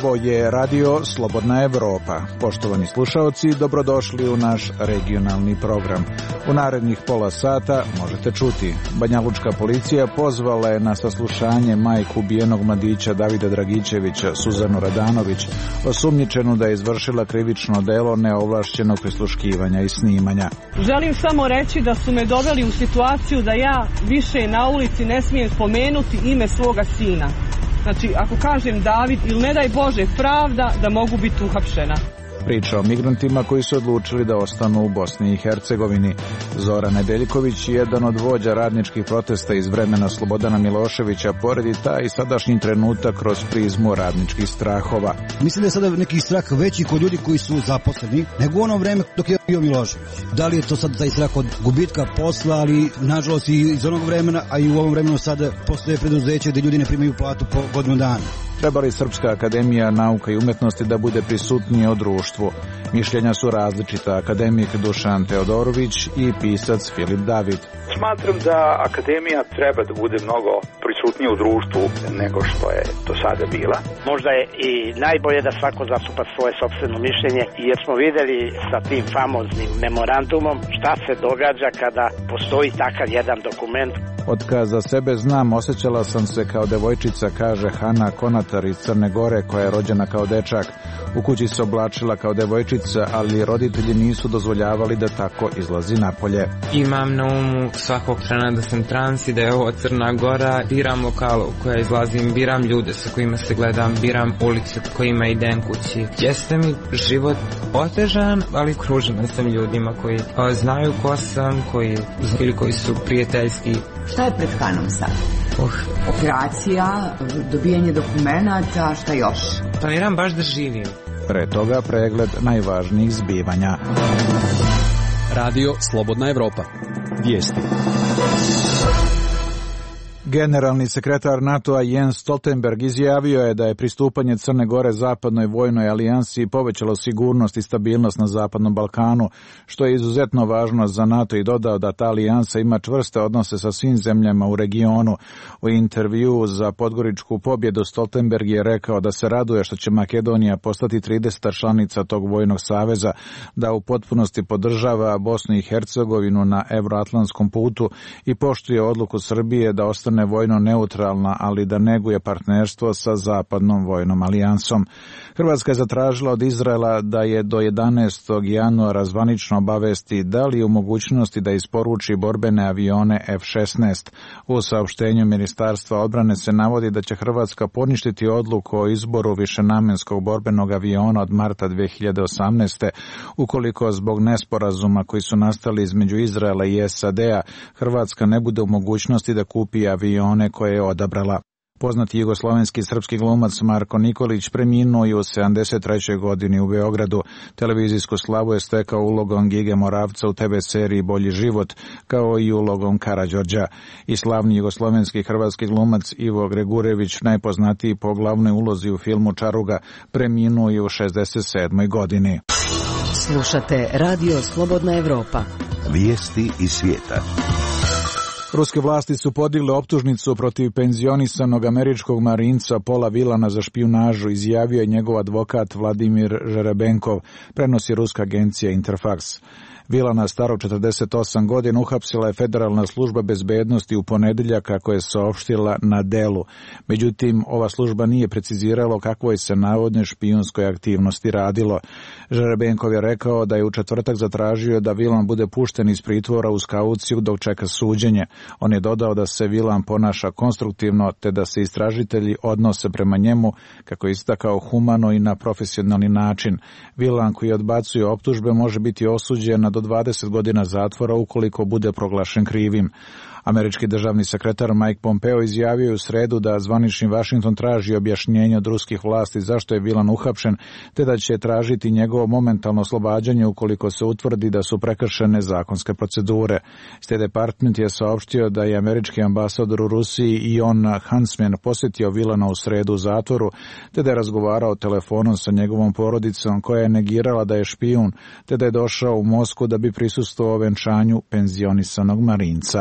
Ovo je Radio Slobodna Evropa. Poštovani slušaoci, dobrodošli u naš regionalni program. U narednih pola sata možete čuti: banjalučka policija pozvala je na saslušanje majku ubijenog mladića Davida Dragičevića, Suzanu Radanović, osumnjičenu da je izvršila krivično delo neovlašćenog prisluškivanja i snimanja. Želim samo reći da su me doveli u situaciju da ja više na ulici ne smijem spomenuti ime svoga sina. Znači, ako kažem David ili ne daj Bože pravda, da mogu biti uhapšena. Priča o migrantima koji su odlučili da ostanu u Bosni i Hercegovini. Zoran Nedeljković, jedan od vođa radničkih protesta iz vremena Slobodana Miloševića, poredi taj sadašnji trenutak kroz prizmu radničkih strahova. Mislim da je sada neki strah veći kod ljudi koji su zaposleni nego u ono vreme dok je bio Milošević. Da li je to sad taj strah od gubitka posla, ali nažalost i iz onog vremena, a i u ovom vremenu sada postoje preduzeće gde ljudi ne primaju platu po godinu dana. Treba li Srpska akademija nauka i umetnosti da bude prisutnija u društvu? Mišljenja su različita. Akademik Dušan Teodorović i pisac Filip David. Smatram da akademija treba da bude mnogo prisutnija u društvu nego što je do sada bila. Možda je i najbolje da svako zastupa svoje sopstveno mišljenje, jer smo videli sa tim famoznim memorandumom šta se događa kada postoji takav jedan dokument. Otkaz za sebe znam, osjećala sam se kao devojčica, kaže Hana Konatar iz Crne Gore, koja je rođena kao dečak. U kući se oblačila kao devojčica, ali roditelji nisu dozvoljavali da tako izlazi napolje. Imam na umu svakog trena da sam trans i da je ovo Crna Gora. Biram lokal u koja izlazim, biram ljude sa kojima se gledam, biram ulice kojima idem kući. Jeste mi život otežan, ali kružena sam ljudima koji znaju ko sam, koji su prijateljski. Šta je pred Hanom sad? Operacija, dobijanje dokumenata, šta još? Planiram baš da živim. Pre toga pregled najvažnijih zbivanja. Radio Slobodna Evropa. Vijesti. Generalni sekretar NATO-a Jens Stoltenberg izjavio je da je pristupanje Crne Gore zapadnoj vojnoj alijansi povećalo sigurnost i stabilnost na Zapadnom Balkanu, što je izuzetno važno za NATO, i dodao da ta alijansa ima čvrste odnose sa svim zemljama u regionu. U intervjuu za Podgoričku pobjedu Stoltenberg je rekao da se raduje što će Makedonija postati 30. članica tog vojnog saveza, da u potpunosti podržava Bosnu i Hercegovinu na evroatlantskom putu i poštuje odluku Srbije da ostane vojno neutralna, ali da neguje partnerstvo sa Zapadnom vojnom alijansom. Hrvatska je zatražila od Izraela da je do 11. januara zvanično obavesti da li je u mogućnosti da isporuči borbene avione F-16. U saopštenju Ministarstva odbrane se navodi da će Hrvatska poništiti odluku o izboru višenamenskog borbenog aviona od marta 2018. ukoliko zbog nesporazuma koji su nastali između Izraela i SAD-a Hrvatska ne bude u mogućnosti da kupi avione koje je odabrala. Poznati jugoslovenski srpski glumac Marko Nikolić preminuo je u 73. godini u Beogradu. Televizijsku slavu je stekao ulogom Gige Moravca u TV seriji Bolji život, kao i ulogom Karađorđa. I slavni jugoslovenski hrvatski glumac Ivo Gregurević, najpoznatiji po glavnoj ulozi u filmu Čaruga, preminuo je u 67. godini. Slušate Radio Slobodna Evropa. Vijesti iz svijeta. Ruske vlasti su podigle optužnicu protiv penzionisanog američkog marinca Paula Wilana za špijunažu, izjavio je njegov advokat Vladimir Žerebenkov, prenosi ruska agencija Interfax. Wilana, starog 48 godina, uhapsila je Federalna služba bezbednosti u ponedjeljak, kako je saopštila na Delu. Međutim, ova služba nije precizirala o kakvoj se navodne špijunskoj aktivnosti radilo. Žerebenkov je rekao da je u četvrtak zatražio da Wilan bude pušten iz pritvora uz kauciju dok čeka suđenje. On je dodao da se Wilan ponaša konstruktivno, te da se istražitelji odnose prema njemu, kako je istakao, humano i na profesionalni način. Wilan, koji odbacuje optužbe, može biti osuđen na do 20 godina zatvora ukoliko bude proglašen krivim. Američki državni sekretar Mike Pompeo izjavio u sredu da zvanični Vašington traži objašnjenje od ruskih vlasti zašto je Wilan uhapšen, te da će tražiti njegovo momentalno oslobađanje ukoliko se utvrdi da su prekršene zakonske procedure. State Department je saopštio da je američki ambasador u Rusiji Ion Huntsman posjetio Wilana u sredu u zatvoru, te da je razgovarao telefonom sa njegovom porodicom, koja je negirala da je špijun, te da je došao u Moskvu da bi prisustvovao venčanju penzionisanog marinca.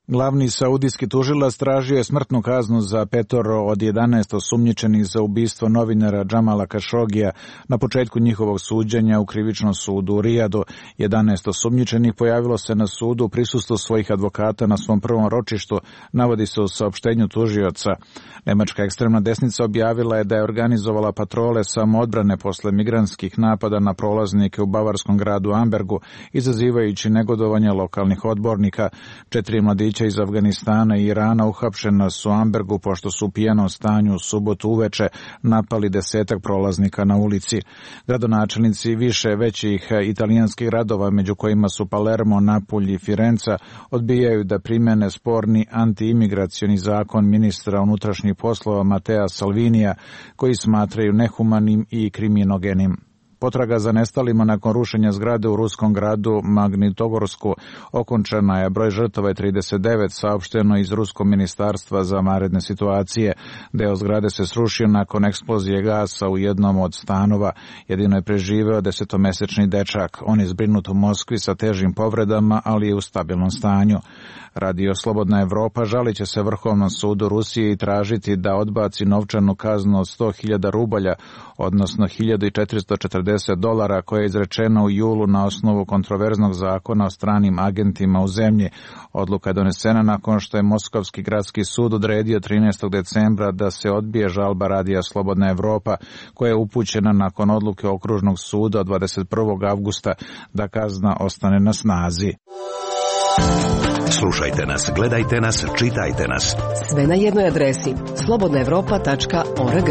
Glavni saudijski tužilac tražio je smrtnu kaznu za 5 od 11 osumnjičenih za ubistvo novinara Džamala Kašogija na početku njihovog suđenja u krivičnom sudu u Rijadu. 11 osumnjičenih pojavilo se na sudu u prisustvu svojih advokata na svom prvom ročištu, navodi se u saopštenju tužioca. Nemačka ekstremna desnica objavila je da je organizovala patrole samoodbrane posle migrantskih napada na prolaznike u bavarskom gradu Ambergu, izazivajući negodovanje lokalnih odbornika. 4 mladića iz Afganistana i Irana uhapšena su u Ambergu pošto su u pijanom stanju u subotu uveče napali 10 prolaznika na ulici. Gradonačelnici više većih italijanskih gradova, među kojima su Palermo, Napulj i Firenca, odbijaju da primene sporni antiimigracioni zakon ministra unutrašnjih poslova Matea Salvinija, koji smatraju nehumanim i kriminogenim. Potraga za nestalima nakon rušenja zgrade u ruskom gradu Magnitogorsku okončana je, broj žrtava je 39, saopšteno iz Ruskog ministarstva za vanredne situacije. Deo zgrade se srušio nakon eksplozije gasa u jednom od stanova. Jedino je preživeo 10-mesečni dečak. On je zbrinut u Moskvi sa težim povredama, ali je u stabilnom stanju. Radio Slobodna Evropa žalit će se Vrhovnom sudu Rusije i tražiti da odbaci novčanu kaznu od 100.000 rubalja, odnosno $1.440 koja je izrečena u julu na osnovu kontroverznog zakona o stranim agentima u zemlji. Odluka je donesena nakon što je Moskovski gradski sud odredio 13. decembra da se odbije žalba Radija Slobodna Evropa, koja je upućena nakon odluke Okružnog suda od 21. avgusta da kazna ostane na snazi. Slušajte nas, gledajte nas, čitajte nas. Sve na jednoj adresi slobodnaevropa.org.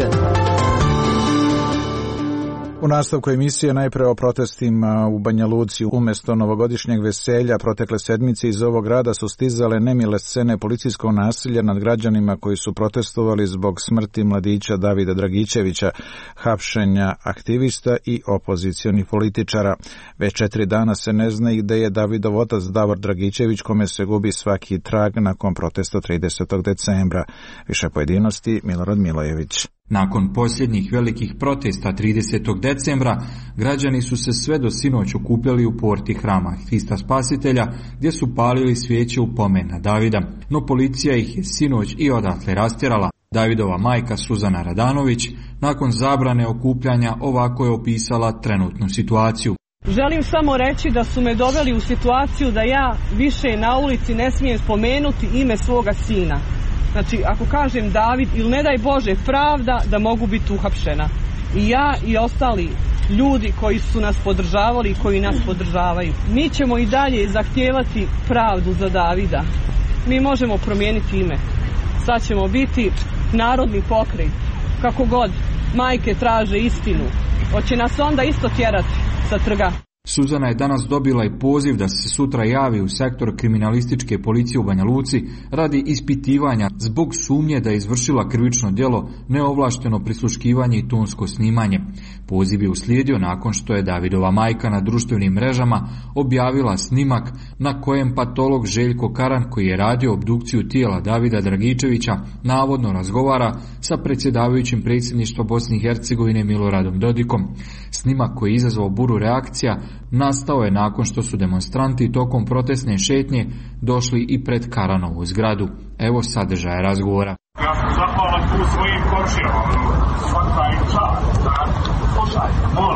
U nastavku emisije najpre o protestima u Banja Luci. Umesto novogodišnjeg veselja protekle sedmice iz ovog grada su stizale nemile scene policijskog nasilja nad građanima koji su protestovali zbog smrti mladića Davida Dragičevića, hapšenja aktivista i opozicionih političara. Već 4 dana se ne zna gde je Davidov otac Davor Dragičević, kome se gubi svaki trag nakon protesta 30. decembra. Više pojedinosti Milorad Milojević. Nakon posljednjih velikih protesta 30. decembra, građani su se sve do sinoć okupljali u porti hrama Hrista Spasitelja, gdje su palili svijeće u pomen na Davida, no policija ih je sinoć i odatle rastjerala. Davidova majka Suzana Radanović nakon zabrane okupljanja ovako je opisala trenutnu situaciju. Želim samo reći da su me doveli u situaciju da ja više na ulici ne smijem spomenuti ime svoga sina. Znači, ako kažem David ili ne daj Bože pravda, da mogu biti uhapšena. I ja i ostali ljudi koji su nas podržavali i koji nas podržavaju. Mi ćemo i dalje zahtijevati pravdu za Davida. Mi možemo promijeniti ime. Sad ćemo biti narodni pokret. Kako god majke traže istinu, hoće nas onda isto tjerati sa trga. Suzana je danas dobila i poziv da se sutra javi u sektor kriminalističke policije u Banja Luci radi ispitivanja zbog sumnje da je izvršila krivično djelo neovlašteno prisluškivanje i tonsko snimanje. Poziv je uslijedio nakon što je Davidova majka na društvenim mrežama objavila snimak na kojem patolog Željko Karan, koji je radio obdukciju tijela Davida Dragičevića, navodno razgovara sa predsjedavajućim predsjedništva Bosne i Hercegovine Miloradom Dodikom. Snimak koji je izazvao buru reakcija nastao je nakon što su demonstranti tokom protestne šetnje došli i pred Karanovu zgradu. Evo sadržaja razgovora. Ja sam zahvalan tu svojim komšijama, svaka im čast. Slušaj,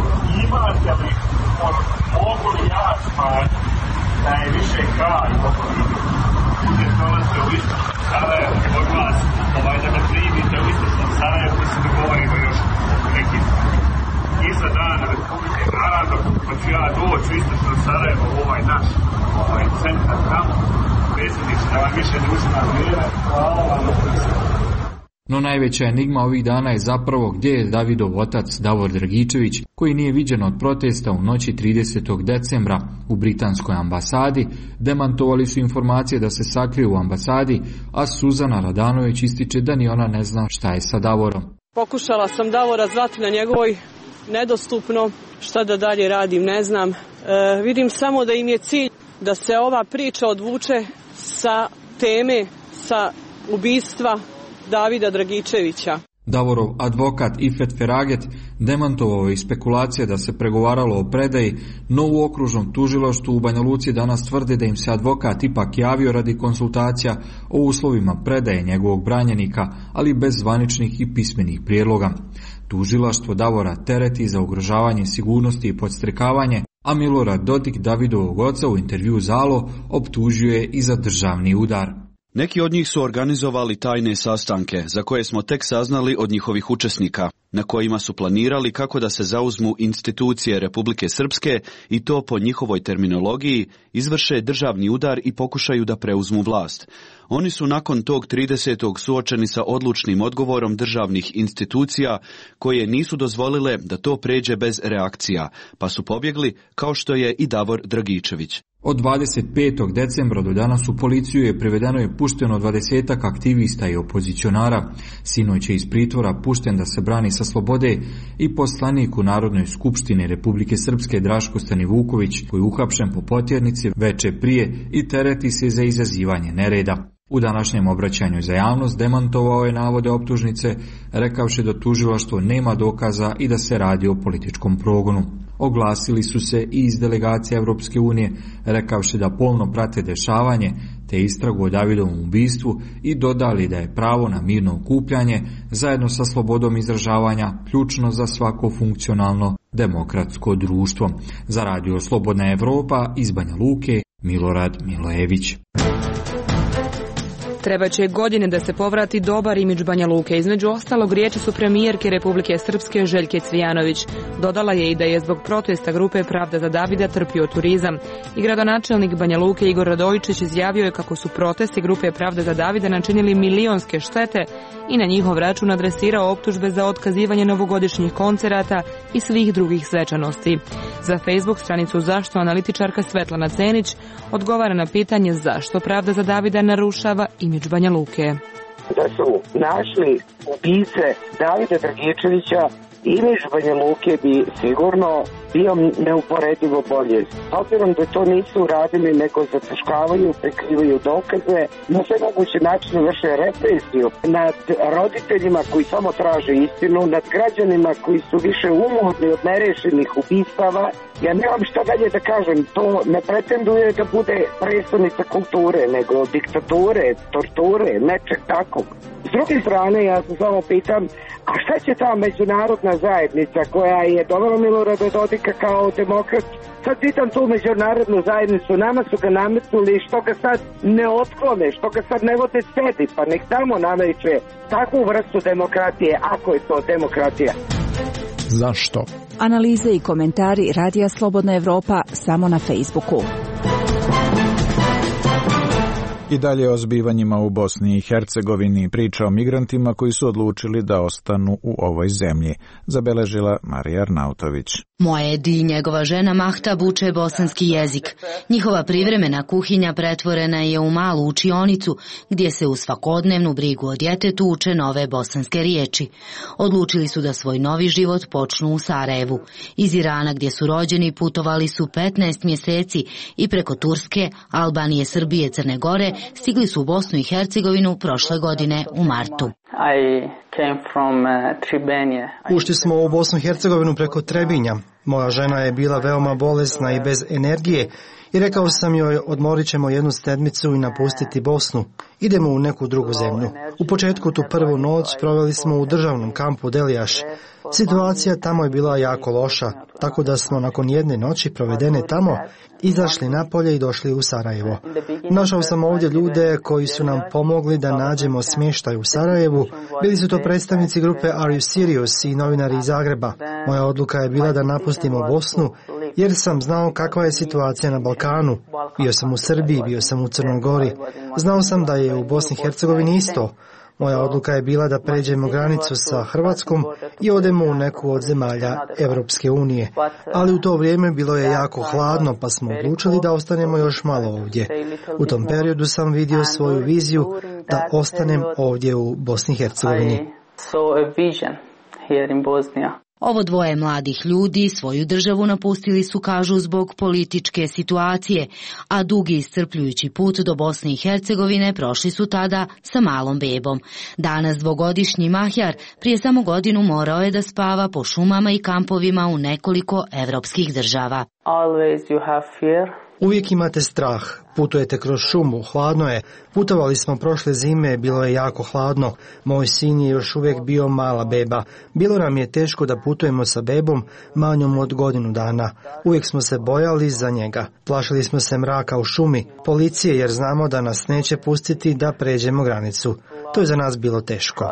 imate li mogu li ja spati da je više kraj budete dolazite u istočnom Sarajevu od vas, da me primite u istočnom Sarajevu, mi se dogovorimo još neki iza dana Republike Naravno, pa ću ja doći u istočno Sarajevo u ovaj naš centar tamo, predsjednik da vam više ne uzima vrijeme, hvala vam. No najveća enigma ovih dana je zapravo gdje je Davidov otac Davor Dragičević, koji nije viđen od protesta u noći 30. decembra u britanskoj ambasadi. Demantovali su informacije da se sakrije u ambasadi, a Suzana Radanović ističe da ni ona ne zna šta je sa Davorom. Pokušala sam Davora zvati na njegovoj, nedostupno, šta da dalje radim ne znam. Vidim samo da im je cilj da se ova priča odvuče sa teme, sa ubistva Davida Dragičevića. Davorov advokat Ifet Feraget demantovao je spekulacije da se pregovaralo o predaji, no u okružnom tužilaštvu u Banja Luci danas tvrde da im se advokat ipak javio radi konsultacija o uslovima predaje njegovog branjenika, ali bez zvaničnih i pismenih prijedloga. Tužilaštvo Davora tereti za ugrožavanje sigurnosti i podstrekavanje, a Milorad Dodik, Davidovog oca, u intervju za Alo optužio je i za državni udar. Neki od njih su organizovali tajne sastanke, za koje smo tek saznali od njihovih učesnika, na kojima su planirali kako da se zauzmu institucije Republike Srpske i to po njihovoj terminologiji izvrše državni udar i pokušaju da preuzmu vlast. Oni su nakon tog 30. suočeni sa odlučnim odgovorom državnih institucija koje nisu dozvolile da to pređe bez reakcija, pa su pobjegli kao što je i Davor Dragičević. Od 25. decembra do danas u policiju je privedeno i pušteno 20 aktivista i opozicionara. Sinoć je iz pritvora pušten da se brani sa slobode i poslanik u Narodnoj skupštini Republike Srpske Draško Stanivuković, koji je uhapšen po potjernici veče prije i tereti se za izazivanje nereda. U današnjem obraćanju za javnost demantovao je navode optužnice, rekavši da tužilaštvo nema dokaza i da se radi o političkom progonu. Oglasili su se i iz delegacije Evropske unije, rekavši da pomno prate dešavanje te istragu o Davidovom ubistvu i dodali da je pravo na mirno okupljanje zajedno sa slobodom izražavanja ključno za svako funkcionalno demokratsko društvo. Za Radio Slobodna Evropa iz Banja Luke, Milorad Milojević. Treba će godine da se povrati dobar imidž Banja Luke. Između ostalog, riječi su premijerke Republike Srpske Željke Cvijanović. Dodala je i da je zbog protesta grupe Pravda za Davida trpio turizam. I gradonačelnik Banja Luke Igor Radojičić izjavio je kako su protesti grupe Pravda za Davida načinili milionske štete i na njihov račun adresirao optužbe za otkazivanje novogodišnjih koncerata i svih drugih svečanosti. Za Facebook stranicu Zašto analitičarka Svetlana Cenić odgovara na pitanje zašto Pravda za Davida narušava imidž Banja Luke. Da su našli ubice Davida Dragičevića, imidž Banja Luke bi sigurno bio neuporedivo bolje. Obzirom da to nisu radili, nego zataškavaju, prikrivaju dokaze, na sve moguće načine vrše represiju nad roditeljima koji samo traže istinu, nad građanima koji su više umorni od nerešenih ubistava. Ja nemam šta dalje da kažem, to ne pretenduje da bude predstavnica kulture, nego diktature, torture, nečeg takvog. S druge strane, ja se samo pitam, a šta će ta međunarodna zajednica koja je dovela Milorada Dodika kao demokrat? Sad pitam tu međunarodnu zajednicu, nama su ga nametnuli, što ga sad ne otklone, što ga sad ne vode sebi, pa nek tamo nameće takvu vrstu demokratije, ako je to demokratija. Zašto? Analize i komentari Radija Slobodna Evropa samo na Facebooku. I dalje o zbivanjima u Bosni i Hercegovini, priča o migrantima koji su odlučili da ostanu u ovoj zemlji, zabeležila Marija Arnautović. Moedi i njegova žena Mahtab uče bosanski jezik. Njihova privremena kuhinja pretvorena je u malu učionicu gdje se u svakodnevnu brigu o djetetu uče nove bosanske riječi. Odlučili su da svoj novi život počnu u Sarajevu. Iz Irana gdje su rođeni putovali su 15 mjeseci i preko Turske, Albanije, Srbije, Crne Gore stigli su u Bosnu i Hercegovinu prošle godine u martu. Ušli smo u Bosnu i Hercegovinu preko Trebinja. Moja žena je bila veoma bolesna i bez energije i rekao sam joj odmorit ćemo jednu sedmicu i napustiti Bosnu. Idemo u neku drugu zemlju. U početku tu prvu noć proveli smo u državnom kampu Delijaš. Situacija tamo je bila jako loša, tako da smo nakon jedne noći provedene tamo izašli napolje i došli u Sarajevo. Našao sam ovdje ljude koji su nam pomogli da nađemo smještaj u Sarajevu. Bili su to predstavnici grupe Are You Serious i novinari iz Zagreba. Moja odluka je bila da napustimo Bosnu jer sam znao kakva je situacija na Balkanu. Bio sam u Srbiji, bio sam u Crnoj Gori. Znao sam da je u Bosni i Hercegovini isto. Moja odluka je bila da pređemo granicu sa Hrvatskom i odemo u neku od zemalja Evropske unije. Ali u to vrijeme bilo je jako hladno, pa smo odlučili da ostanemo još malo ovdje. U tom periodu sam vidio svoju viziju da ostanem ovdje u Bosni i Hercegovini. Ovo dvoje mladih ljudi svoju državu napustili su, kažu, zbog političke situacije, a dugi iscrpljujući put do Bosne i Hercegovine prošli su tada sa malom bebom. Danas dvogodišnji Mahjar prije samo godinu morao je da spava po šumama i kampovima u nekoliko evropskih država. Always you have fear. Uvijek imate strah, putujete kroz šumu, hladno je. Putovali smo prošle zime, bilo je jako hladno. Moj sin je još uvijek bio mala beba. Bilo nam je teško da putujemo sa bebom manjom od godinu dana. Uvijek smo se bojali za njega. Plašili smo se mraka u šumi, policije, jer znamo da nas neće pustiti da pređemo granicu. To je za nas bilo teško.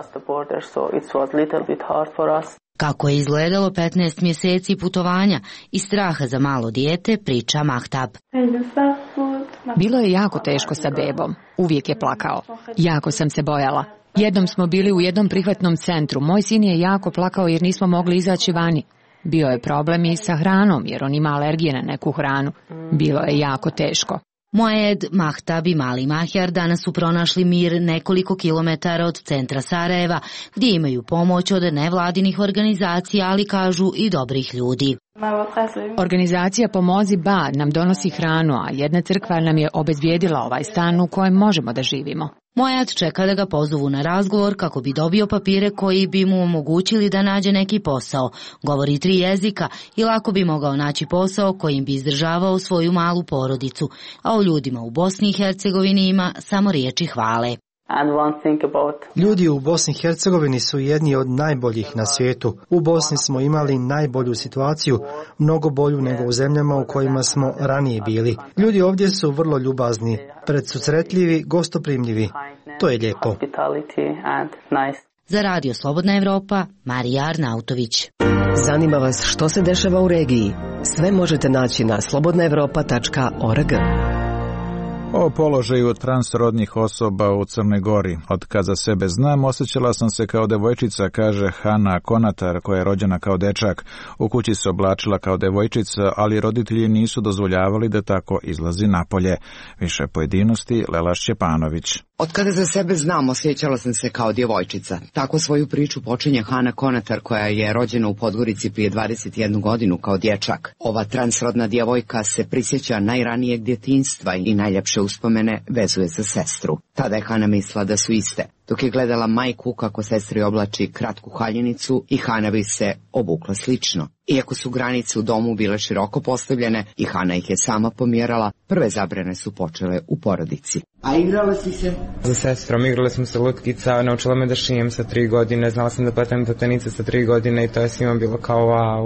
Kako je izgledalo 15 mjeseci putovanja i straha za malo dijete, priča Mahtab. Bilo je jako teško sa bebom. Uvijek je plakao. Jako sam se bojala. Jednom smo bili u jednom prihvatnom centru. Moj sin je jako plakao jer nismo mogli izaći vani. Bio je problem i sa hranom jer on ima alergije na neku hranu. Bilo je jako teško. Moed, Mahtab i mali Mahjar danas su pronašli mir nekoliko kilometara od centra Sarajeva, gdje imaju pomoć od nevladinih organizacija, ali kažu i dobrih ljudi. Organizacija Pomozi Ba nam donosi hranu, a jedna crkva nam je obezbijedila ovaj stan u kojem možemo da živimo. Moed čeka da ga pozovu na razgovor kako bi dobio papire koji bi mu omogućili da nađe neki posao. Govori 3 jezika i lako bi mogao naći posao kojim bi izdržavao svoju malu porodicu, a o ljudima u Bosni i Hercegovini ima samo riječi hvale. Ljudi u Bosni i Hercegovini su jedni od najboljih na svijetu. U Bosni smo imali najbolju situaciju, mnogo bolju nego u zemljama u kojima smo ranije bili. Ljudi ovdje su vrlo ljubazni, predsusretljivi, gostoprimljivi. To je lijepo. Za Radio Slobodna Evropa, Marija Arnautović. Zanima vas što se dešava u regiji? Sve možete naći na slobodnaevropa.org. O položaju transrodnih osoba u Crnoj Gori. Od kad za sebe znam, osjećala sam se kao devojčica, kaže Hana Konatar, koja je rođena kao dečak. U kući se oblačila kao devojčica, ali roditelji nisu dozvoljavali da tako izlazi napolje. Više pojedinosti, Lela Šćepanović. Od kada za sebe znam, osjećala sam se kao djevojčica. Tako svoju priču počinje Hana Konatar, koja je rođena u Podgorici prije 21 godinu kao dječak. Ova transrodna djevojka se prisjeća najranijeg djetinjstva i najljepše uspomene vezuje za sestru. Tada je Hana mislila da su iste. Dok je gledala majku kako sestri oblači kratku haljinicu i Hana bi se obukla slično. Iako su granice u domu bile široko postavljene i Hana ih je sama pomjerala, prve zabrane su počele u porodici. A igrala si se? Za sestrom igrali smo se lutkica, naučila me da šijem sa 3 godine, znala sam da pletem platenice sa 3 godine i to je svima bilo kao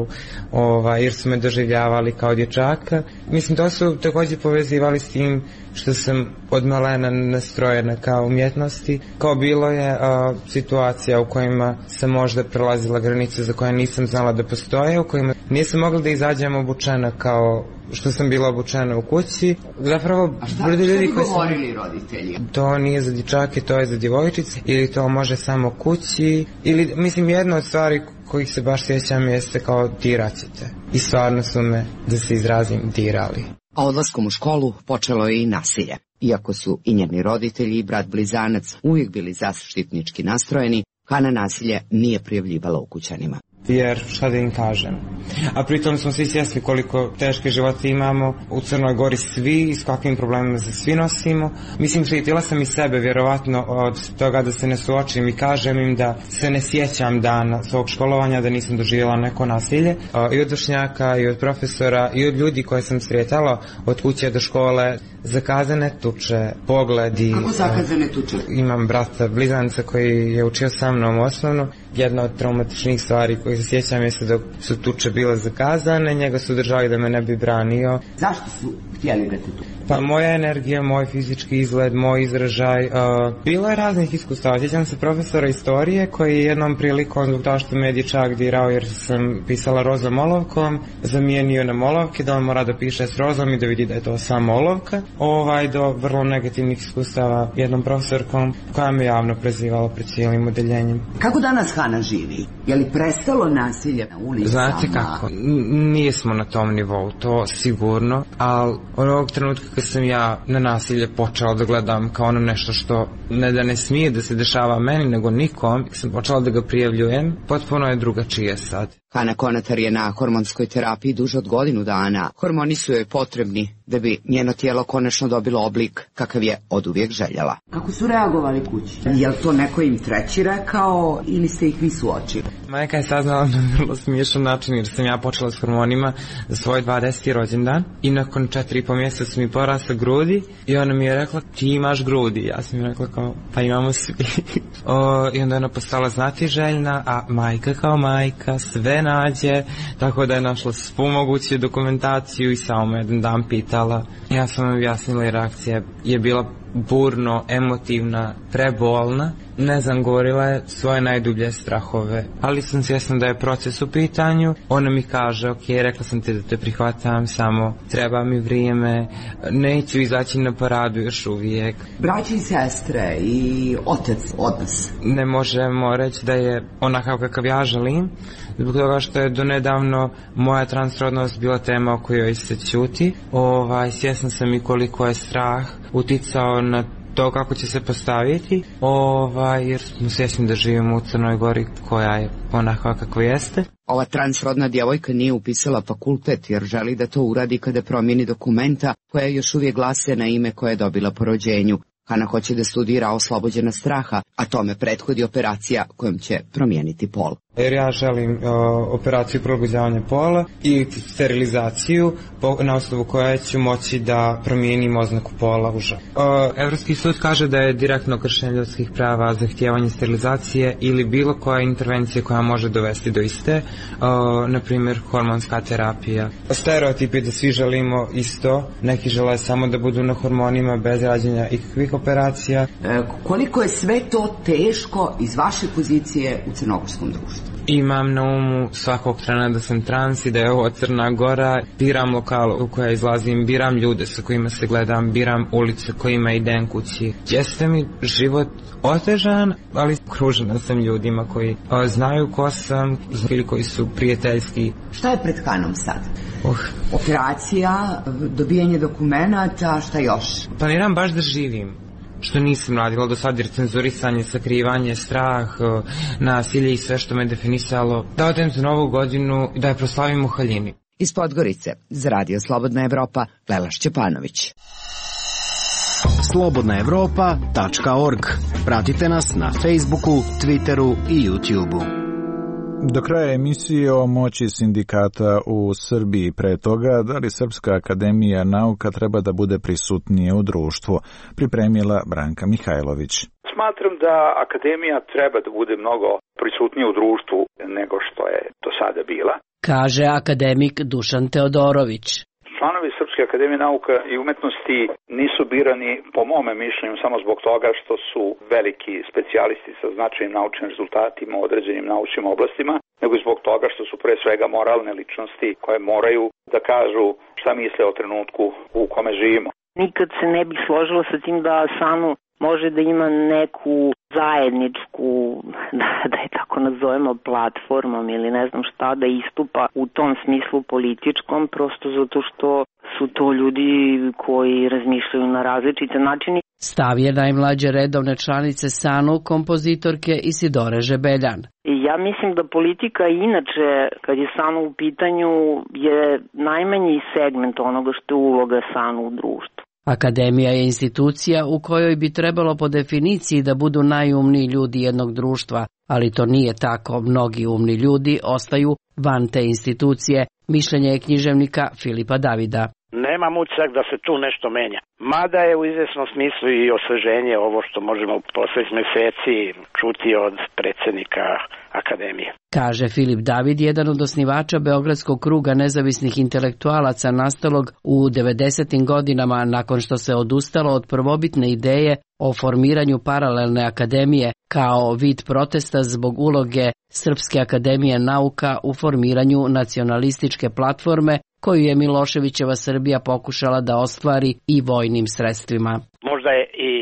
wow, jer su me doživljavali kao dječaka. Mislim, to su također povezivali s tim što sam od malena nastrojena kao umjetnosti. Kao bilo je situacija u kojima sam možda prelazila granice za koje nisam znala da postoje, u kojima nisam mogla da izađem obučena kao što sam bila obučena u kući. Zapravo, a šta bi govorili roditelji? To nije za dječake, to je za djevojčice, ili to može samo kući, ili, mislim, jedna od stvari kojih se baš sjećam jeste kao diraćete. I stvarno su me, da se izrazim, dirali. A odlaskom u školu počelo je i nasilje. Iako su i njeni roditelji i brat blizanac uvijek bili zaštitnički nastrojeni, Hana nasilje nije prijavljivala ukućanima. Jer šta da im kažem. A pritom smo svi svjesni koliko teške živote imamo u Crnoj Gori svi i s kakvim problemima se svi nosimo. Mislim, štitila sam i sebe vjerovatno od toga da se ne suočim i kažem im da se ne sjećam dana svog školovanja, da nisam doživjela neko nasilje. I od vršnjaka, i od profesora, i od ljudi koje sam sretala od kuće do škole. Zakazane tuče, pogledi. Kako zakazane tuče? Imam brata blizanca koji je učio sa mnom osnovno. Jedna od traumatičnih stvari koje se sjećam jeste da su tuče bile zakazane, njega su držali da me ne bi branio. Zašto su htjeli da te tu? Pa moja energija, moj fizički izgled, moj izražaj. Bilo je raznih iskustava. Sjećam se profesora istorije koji jednom prilikom, zbog toga što me je dječak dirao jer sam pisala rozom olovkom, zamijenio na olovke da on mora da piše s rozom i da vidi da je to samo olovka. Do vrlo negativnih iskustava jednom profesorkom koja me javno prezivala pred cijelim odeljenjem. Kako danas Hana živi? Je li prestalo nasilje na ulicama? Znate kako, nismo na tom nivou, to sigurno, ali onog trenutka kad sam ja na nasilje počela da gledam kao ono nešto što ne da ne smije da se dešava meni nego nikom, sam počela da ga prijavljujem, potpuno je drugačije sad. Hana Konatar je na hormonskoj terapiji duže od godinu dana. Hormoni su joj potrebni da bi njeno tijelo konačno dobilo oblik kakav je oduvijek željela. Kako su reagovali kući? Je li to neko im treći rekao ili ste ih vi suočili? Majka je saznala na vrlo smiješan način jer sam ja počela s hormonima za svoj 20. rođendan i nakon 4,5 mjeseca su mi porasle grudi i ona mi je rekla ti imaš grudi. Ja sam mi rekla kao pa imamo svi. I onda je ona postala znatiželjna, a majka kao majka sve nađe, tako da je našla svu moguću dokumentaciju i samo me jedan dan pitala. Ja sam objasnila i reakcija je bila burno, emotivna, prebolna. Ne znam, govorila je svoje najdublje strahove, ali sam svjesna da je proces u pitanju. Ona mi kaže, ok, rekla sam ti da te prihvatam, samo treba mi vrijeme, neću izaći na paradu još uvijek. Braći i sestre i otac, odnos? Ne možemo reći da je onakav kakav ja želim, zbog toga što je donedavno moja transrodnost bila tema o kojoj se ćuti. Svjesna sam i koliko je strah uticao na to kako će se postaviti, jer smo svjesni da živimo u Crnoj Gori koja je onakva kako jeste. Ova transrodna djevojka nije upisala fakultet jer želi da to uradi kada promijeni dokumenta koja još uvijek glase na ime koje je dobila po rođenju. Hana hoće da studira oslobođena straha, a tome prethodi operacija kojom će promijeniti pol. Jer ja želim operaciju prilagođavanja pola i sterilizaciju na osnovu koje ću moći da promijenim oznaku pola u ženu. Evropski sud kaže da je direktno kršenje ljudskih prava zahtijevanje sterilizacije ili bilo koja intervencija koja može dovesti do iste, na primjer hormonska terapija. Stereotip je da svi želimo isto, neki žele samo da budu na hormonima bez rađenja ikakvih operacija. Koliko je sve to teško iz vaše pozicije u crnogorskom društvu? Imam na umu svakog trena da sam trans i da je ovo Crna Gora. Biram lokal u koja izlazim, biram ljude sa kojima se gledam, biram ulice kojima idem kući. Jeste mi život otežan, ali okružena sam ljudima koji znaju ko sam ili koji su prijateljski. Šta je pred Hanom sad? Operacija, dobijanje dokumenata, šta još? Planiram baš da živim, što nisam radila do sad, jer cenzurisanje, sakrivanje, strah, nasilje i sve što me definisalo. Da odem za Novu godinu i da je proslavim u haljini. Iz Podgorice, za Radio Slobodna Evropa, Lela Šćepanović. slobodnaevropa.org. Pratite nas na Facebooku, Twitteru i YouTubeu. Do kraja emisije o moći sindikata u Srbiji, pre toga da li Srpska akademija nauka treba da bude prisutnije u društvu, pripremila Branka Mihajlović. Smatram da akademija treba da bude mnogo prisutnije u društvu nego što je do sada bila, kaže akademik Dušan Teodorović. Članovi Srpske akademije nauka i umetnosti nisu birani, po mome mišljenju, samo zbog toga što su veliki specijalisti sa značajnim naučnim rezultatima u određenim naučnim oblastima, nego i zbog toga što su pre svega moralne ličnosti koje moraju da kažu šta misle o trenutku u kome živimo. Nikad se ne bih složila sa tim da SANU može da ima neku zajedničku, da je tako nazovemo, platformom ili ne znam šta, da istupa u tom smislu političkom, prosto zato što su to ljudi koji razmišljaju na različite načine. Stav je najmlađe redovne članice SANU, kompozitorke Isidore Žebeljan. Ja mislim da politika inače, kad je SANU u pitanju, je najmanji segment onoga što je uloga SANU u društvu. Akademija je institucija u kojoj bi trebalo po definiciji da budu najumniji ljudi jednog društva, ali to nije tako. Mnogi umni ljudi ostaju van te institucije. Mišljenje je književnika Filipa Davida. Nemam utisak da se tu nešto menja. Mada je u izvjesnom smislu i osveženje ovo što možemo posljednjih meseci čuti od predsjednika akademije. Kaže Filip David, jedan od osnivača Beogradskog kruga nezavisnih intelektualaca nastalog u 90. godinama nakon što se odustalo od prvobitne ideje o formiranju paralelne akademije kao vid protesta zbog uloge Srpske akademije nauka u formiranju nacionalističke platforme koju je Miloševićeva Srbija pokušala da ostvari i vojnim sredstvima. Možda je i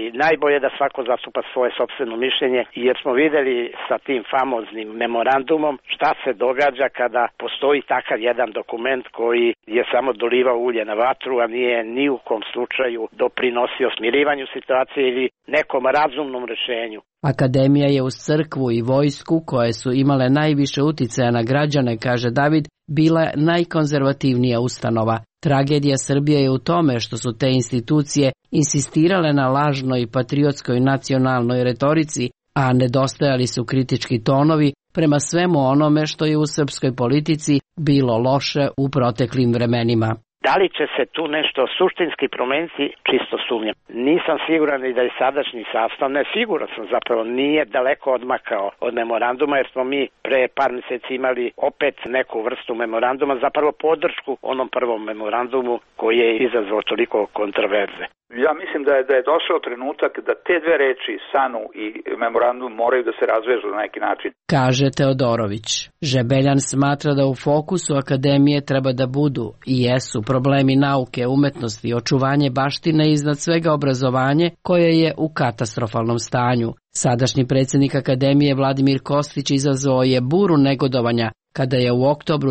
najbolje da svako zastupa svoje sopstveno mišljenje, jer smo videli sa tim famoznim memorandumom šta se događa kada postoji takav jedan dokument koji je samo dolivao ulje na vatru, a nije ni u kom slučaju doprinosio smirivanju situacije ili nekom razumnom rešenju. Akademija je uz crkvu i vojsku, koje su imale najviše uticaja na građane, kaže David, bila najkonzervativnija ustanova. Tragedija Srbije je u tome što su te institucije insistirale na lažnoj patriotskoj nacionalnoj retorici, a nedostajali su kritički tonovi prema svemu onome što je u srpskoj politici bilo loše u proteklim vremenima. Da li će se tu nešto suštinski promeniti, čisto sumnjam. Nisam siguran i da je sadašnji sastav, ne siguran sam zapravo, nije daleko odmakao od memoranduma, jer smo mi pre par mjeseci imali opet neku vrstu memoranduma, zapravo podršku onom prvom memorandumu koji je izazvao toliko kontroverze. Ja mislim da je došao trenutak da te dve reči, SANU i memorandum, moraju da se razvežu na neki način. Kaže Teodorović. Žebeljan smatra da u fokusu akademije treba da budu i jesu problemi nauke, umetnosti, očuvanje baštine i iznad svega obrazovanje koje je u katastrofalnom stanju. Sadašnji predsjednik akademije Vladimir Kostić izazvao je buru negodovanja kada je u oktobru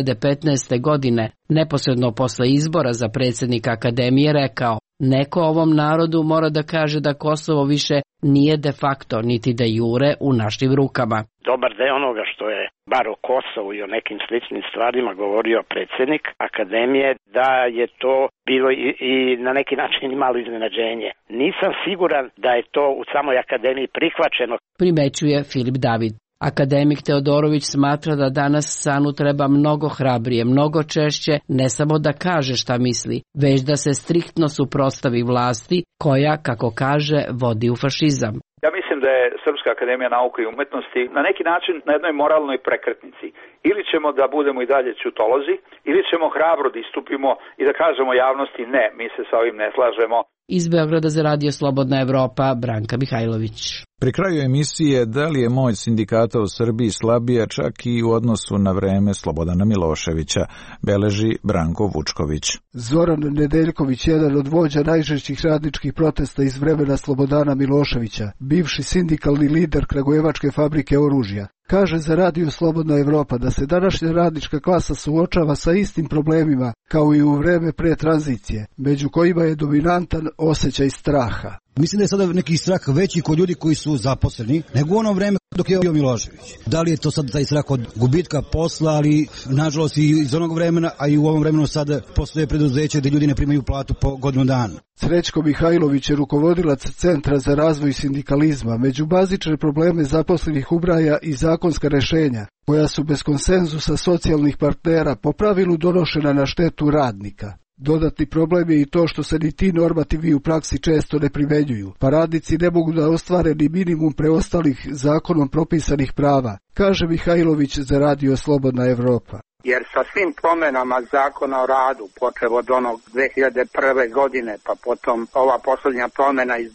2015. godine, neposredno posle izbora za predsjednika akademije, rekao: neko ovom narodu mora da kaže da Kosovo više nije de facto niti de jure u našim rukama. Dobar deo onoga što je bar o Kosovu i o nekim sličnim stvarima govorio predsjednik akademije, da je to bilo i na neki način malo iznenađenje. Nisam siguran da je to u samoj akademiji prihvaćeno. Primećuje Filip David. Akademik Teodorović smatra da danas SANU treba mnogo hrabrije, mnogo češće, ne samo da kaže šta misli, već da se striktno suprotstavi vlasti koja, kako kaže, vodi u fašizam. Ja mislim da je Srpska akademija nauke i umetnosti na neki način na jednoj moralnoj prekretnici. Ili ćemo da budemo i dalje ćutolozi, ili ćemo hrabro da istupimo i da kažemo javnosti ne, mi se sa ovim ne slažemo. Iz Beograda za Radio Slobodna Evropa, Branka Mihajlović. Pri kraju emisije, da li je moć sindikata u Srbiji slabija čak i u odnosu na vreme Slobodana Miloševića, beleži Branko Vučković. Zoran Nedeljković, jedan od vođa najžešćih radničkih protesta iz vremena Slobodana Miloševića, bivši sindikalni lider Kragujevačke fabrike oružja, kaže za Radio Slobodna Evropa da se današnja radnička klasa suočava sa istim problemima kao i u vreme pre tranzicije, među kojima je dominantan osjećaj straha. Mislim da je sada neki strah veći kod ljudi koji su zaposleni nego u ono vreme dok je bio Milošević. Da li je to sad taj strah od gubitka posla, ali nažalost i iz onog vremena, a i u ovom vremenu sad postoje preduzeće gdje ljudi ne primaju platu po godinu dana. Srećko Mihajlović je rukovodilac Centra za razvoj sindikalizma. Među bazične probleme zaposlenih ubraja i zakonska rešenja, koja su bez konsenzusa socijalnih partnera po pravilu donošena na štetu radnika. Dodatni problem je i to što se ni ti normativi u praksi često ne primenjuju, pa radnici ne mogu da ostvare ni minimum preostalih zakonom propisanih prava, kaže Mihajlović za Radio Slobodna Evropa. Jer sa svim promjenama zakona o radu, počev od onog 2001. godine, pa potom ova posljednja promjena iz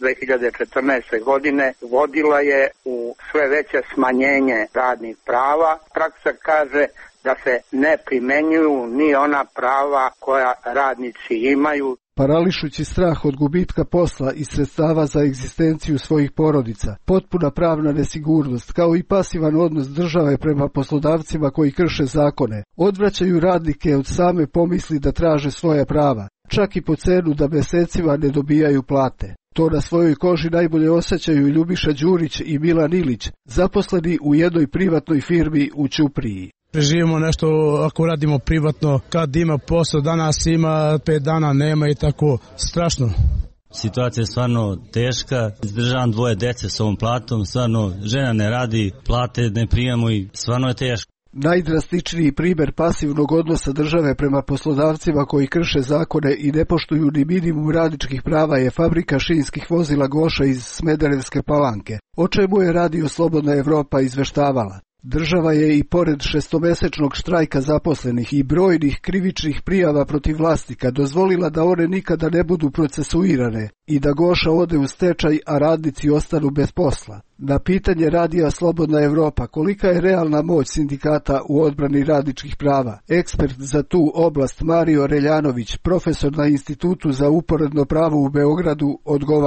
2014. godine, vodila je u sve veće smanjenje radnih prava. Praksa kaže da se ne primenjuju ni ona prava koja radnici imaju. Parališući strah od gubitka posla i sredstava za egzistenciju svojih porodica, potpuna pravna nesigurnost, kao i pasivan odnos države prema poslodavcima koji krše zakone, odvraćaju radnike od same pomisli da traže svoja prava, čak i po cenu da mesecima ne dobijaju plate. To na svojoj koži najbolje osjećaju Ljubiša Đurić i Milan Ilić, zaposleni u jednoj privatnoj firmi u Ćupriji. Preživimo nešto ako radimo privatno, kad ima posao, danas ima, 5 dana nema i tako, strašno. Situacija je stvarno teška, izdržavam 2 dece s ovom platom, stvarno žena ne radi, plate ne primamo i stvarno je teško. Najdrastičniji primjer pasivnog odnosa države prema poslodavcima koji krše zakone i ne poštuju ni minimum radničkih prava je fabrika šinskih vozila Goša iz Smederevske Palanke, o čemu je Radio Slobodna Evropa izveštavala. Država je i pored 6-mesečnog štrajka zaposlenih i brojnih krivičnih prijava protiv vlasnika dozvolila da one nikada ne budu procesuirane i da Goša ode u stečaj, a radnici ostanu bez posla. Na pitanje Radija Slobodna Evropa kolika je realna moć sindikata u odbrani radničkih prava, ekspert za tu oblast Mario Reljanović, profesor na Institutu za uporedno pravo u Beogradu, odgovara.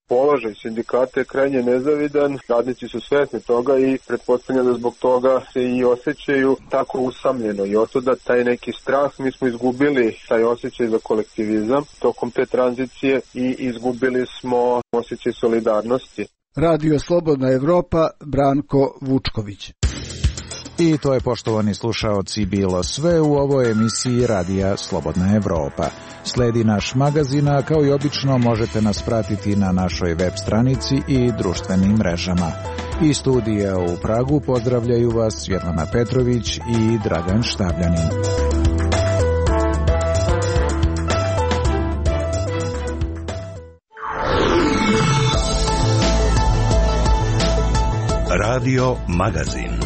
Položaj sindikata je krajnje nezavidan, radnici su svesni toga i pretpostavljam da zbog toga se i osjećaju tako usamljeno i otuda taj neki strah. Mi smo izgubili taj osjećaj za kolektivizam tokom te tranzicije i izgubili smo osjećaj solidarnosti. Radio Slobodna Evropa, Branko Vučković. I to je, poštovani slušaoci, bilo sve u ovoj emisiji Radija Slobodna Evropa. Sledi naš magazin, a kao i obično možete nas pratiti na našoj web stranici i društvenim mrežama. Iz studija u Pragu pozdravljaju vas Svjetlana Petrović i Dragan Štabljanin. Radio Magazin.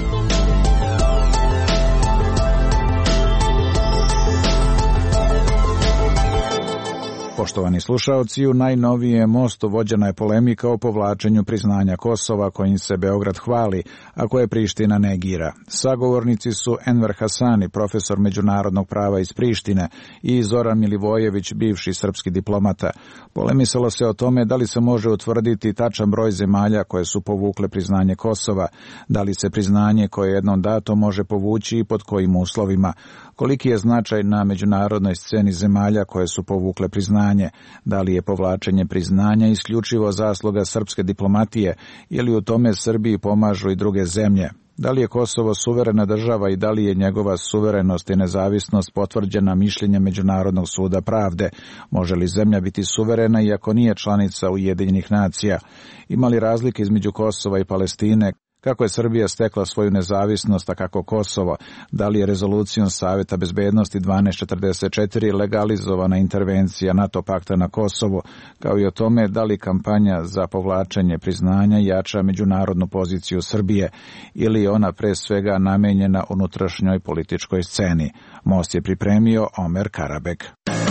Poštovani slušaoci, u najnovijem mostu vođena je polemika o povlačenju priznanja Kosova kojim se Beograd hvali, a koje Priština negira. Sagovornici su Enver Hasani, profesor međunarodnog prava iz Prištine, i Zoran Milivojević, bivši srpski diplomata. Polemisalo se o tome da li se može utvrditi tačan broj zemalja koje su povukle priznanje Kosova, da li se priznanje koje je jednom dato može povući i pod kojim uslovima, koliki je značaj na međunarodnoj sceni zemalja koje su povukle priznanje, da li je povlačenje priznanja isključivo zasluga srpske diplomatije ili u tome Srbiji pomažu i druge zemlje, da li je Kosovo suverena država i da li je njegova suverenost i nezavisnost potvrđena mišljenjem Međunarodnog suda pravde, može li zemlja biti suverena iako nije članica Ujedinjenih nacija, ima li razlike između Kosova i Palestine, kako je Srbija stekla svoju nezavisnost, a kako Kosovo, da li je rezolucijom Saveta bezbednosti 1244 legalizovana intervencija NATO pakta na Kosovu, kao i o tome da li kampanja za povlačenje priznanja jača međunarodnu poziciju Srbije ili je ona pre svega namenjena unutrašnjoj političkoj sceni. Most je pripremio Omer Karabek.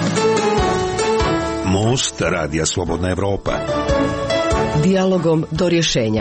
Most Radija Slobodna Evropa. Dijalogom do rješenja.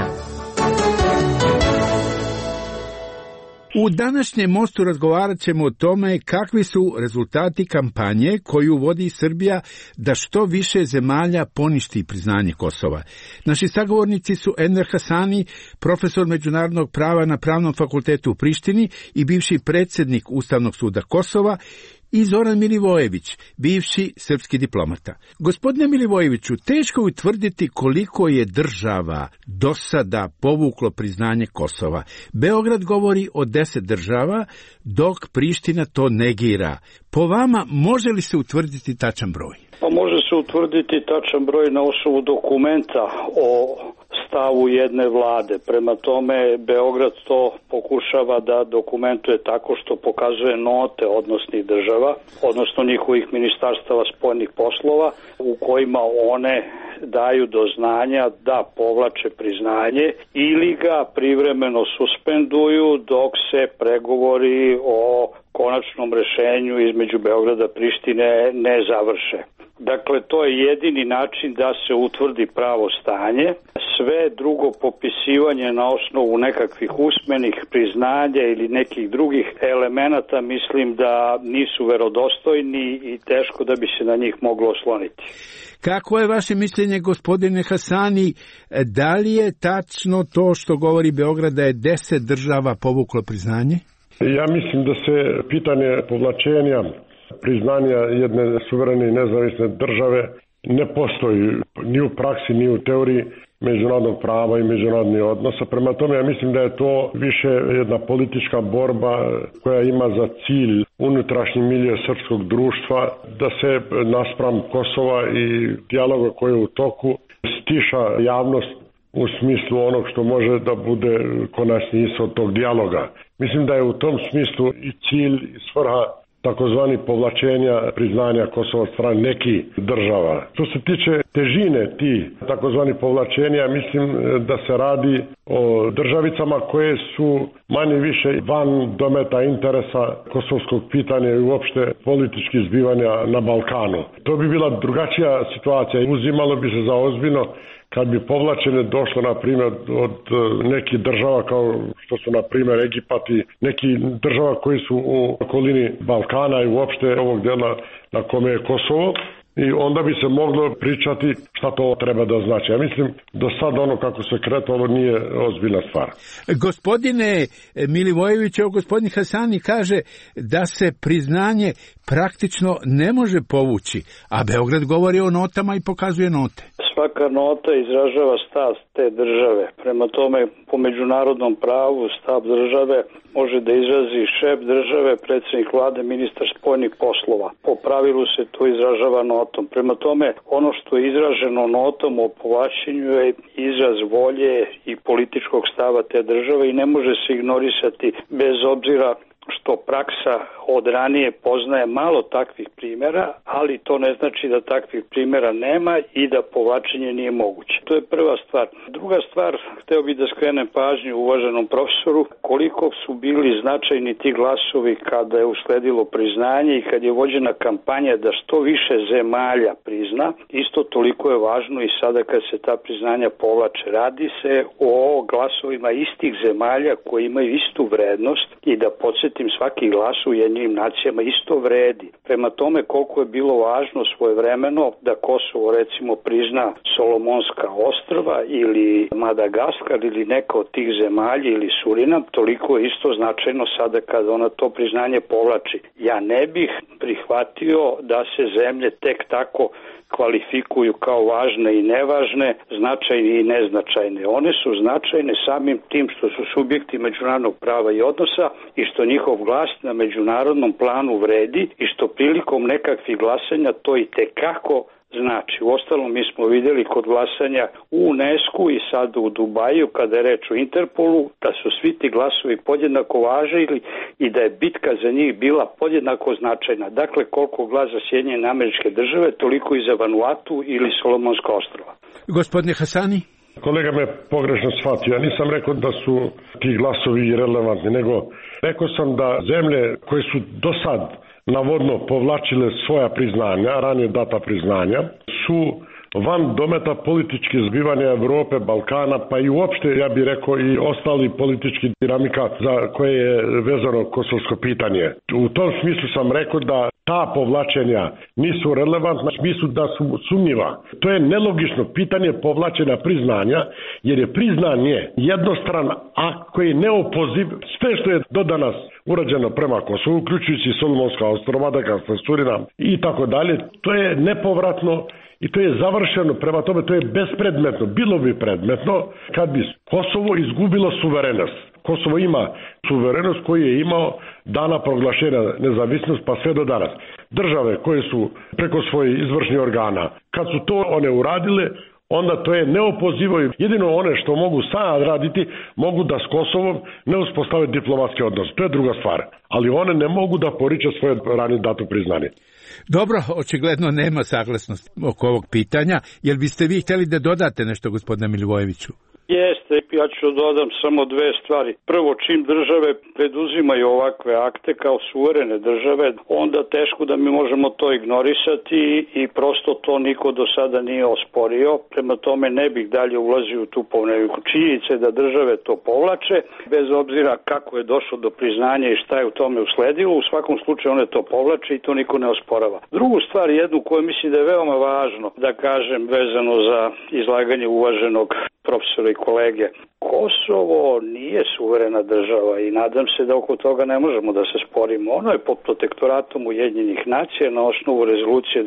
U današnjem mostu razgovarat ćemo o tome kakvi su rezultati kampanje koju vodi Srbija da što više zemalja poništi priznanje Kosova. Naši sagovornici su Enver Hasani, profesor međunarodnog prava na Pravnom fakultetu u Prištini i bivši predsjednik Ustavnog suda Kosova, i Zoran Milivojević, bivši srpski diplomata. Gospodine Milivojeviću, teško je utvrditi koliko je država do sada povuklo priznanje Kosova. Beograd govori o 10 država, dok Priština to negira. Po vama, može li se utvrditi tačan broj? Pa može se utvrditi tačan broj na osnovu dokumenta o stavu jedne vlade. Prema tome, Beograd to pokušava da dokumentuje tako što pokazuje note odnosnih država, odnosno njihovih ministarstava spoljnih poslova, u kojima one daju do znanja da povlače priznanje ili ga privremeno suspenduju dok se pregovori o konačnom rešenju između Beograda i Prištine ne završe. Dakle, to je jedini način da se utvrdi pravo stanje. Sve drugo popisivanje na osnovu nekakvih usmenih priznanja ili nekih drugih elemenata mislim da nisu verodostojni i teško da bi se na njih moglo osloniti. Kako je vaše mišljenje, gospodine Hasani, da li je tačno to što govori Beograd da je 10 država povuklo priznanje? Ja mislim da se pitanje povlačenja priznanja jedne suverene i nezavisne države ne postoji ni u praksi ni u teoriji međunarodnog prava i međunarodnih odnosa. Prema tome ja mislim da je to više jedna politička borba koja ima za cilj unutrašnji milje srpskog društva da se naspram Kosova i dijaloga koji je u toku stiša javnost u smislu onog što može da bude konačni ishod tog dijaloga. Mislim da je u tom smislu i cilj i svrha takozvani povlačenja priznanja Kosova od strane nekih država. Što se tiče težine tih takozvani povlačenja, mislim da se radi o državicama koje su manje više van dometa interesa kosovskog pitanja i uopšte političkih zbivanja na Balkanu. To bi bila drugačija situacija. Uzimalo bi se za ozbiljno kad bi povlačenje došlo, na primjer, od nekih država kao što su, na primjer, Egipat i nekih država koji su u okolini Balkana i uopšte ovog dela na kome je Kosovo. i onda bi se moglo pričati šta to treba da znači. Ja mislim, do sada ono kako se kretalo nije ozbiljna stvar. Gospodine Milivojević, gospodin Hasani kaže da se priznanje praktično ne može povući, a Beograd govori o notama i pokazuje note. Svaka nota izražava stav te države. Prema tome, po međunarodnom pravu stav države može da izrazi šef države, predsjednik vlade, ministar spoljnih poslova. Po pravilu se to izražava notom. Prema tome, ono što je izraženo notom o povlačenju je izraz volje i političkog stava te države i ne može se ignorisati bez obzira što praksa od ranije poznaje malo takvih primjera, ali to ne znači da takvih primjera nema i da povlačenje nije moguće. To je prva stvar. Druga stvar, hteo bih da skrenem pažnju uvaženom profesoru koliko su bili značajni ti glasovi kada je usledilo priznanje i kad je vođena kampanja da što više zemalja prizna, isto toliko je važno i sada kad se ta priznanja povlače. Radi se o glasovima istih zemalja koji imaju istu vrednost i da podsjetim, svaki glas u Ujedinjenim nacijama isto vredi. Prema tome koliko je bilo važno svojevremeno da Kosovo recimo prizna Solomonska ostrva ili Madagaskar ili neka od tih zemalja ili Surinam, toliko je isto značajno sada kada ona to priznanje povlači. Ja ne bih prihvatio da se zemlje tek tako kvalifikuju kao važne i nevažne, značajne i neznačajne. One su značajne samim tim što su subjekti međunarodnog prava i odnosa i što njihov glas na međunarodnom planu vredi i što prilikom nekakvih glasanja to i tekako znači. Uostalom mi smo vidjeli kod glasanja u UNESCO i sad u Dubaju kada je reč o Interpolu da su svi ti glasovi podjednako važili i da je bitka za njih bila podjednako značajna. Dakle, koliko glas za Sjedinjene Američke Države, toliko i za Vanuatu ili Solomonska ostrva. Gospodine Hasani? Kolega me pogrešno shvatio. Ja nisam rekao da su ti glasovi irelevantni, nego rekao sam da zemlje koje su do sad navodno povlačile svoja priznanja, ranije data priznanja, su van dometa političkih zbivanja Evrope, Balkana, pa i uopšte, ja bih rekao, i ostali politički dinamika za koje je vezano kosovsko pitanje. U tom smislu sam rekao da ta povlačenja nisu relevantna, u smislu da su sumnjiva. To je nelogično pitanje povlačenja priznanja, jer je priznanje jednostran akt koji je neopoziv. Sve što je do danas urađeno prema Kosovu, uključujući Solomonska ostrva, Madagaskar, Surinam i tako dalje, to je nepovratno i to je završeno, prema tome to je bespredmetno. Bilo bi predmetno kad bi Kosovo izgubilo suverenost. Kosovo ima suverenost koju je imao dana proglašenja nezavisnost pa sve do danas. Države koje su preko svojih izvršnih organa, kad su to one uradile, onda to je neopozivo. Jedino one što mogu sad raditi, mogu da s Kosovom ne uspostave diplomatske odnose. To je druga stvar. Ali one ne mogu da poriče svoje ranije dato priznanje. Dobro, očigledno nema saglasnosti oko ovog pitanja. Jel biste vi htjeli da dodate nešto, gospodine Milivojeviću? Jeste, ja ću dodam samo dve stvari. Prvo, čim države preduzimaju ovakve akte kao suverene države, onda teško da mi možemo to ignorisati i prosto to niko do sada nije osporio. Prema tome ne bih dalje ulazio u tu polemiku. Činjenice da države to povlače, bez obzira kako je došlo do priznanja i šta je u tome usledilo, u svakom slučaju one to povlače i to niko ne osporava. Drugu stvar, jednu koju mislim da je veoma važno da kažem vezano za izlaganje uvaženog profesora i kolege. Kosovo nije suverena država i nadam se da oko toga ne možemo da se sporimo. Ono je pod protektoratom Ujedinjenih nacija na osnovu rezolucije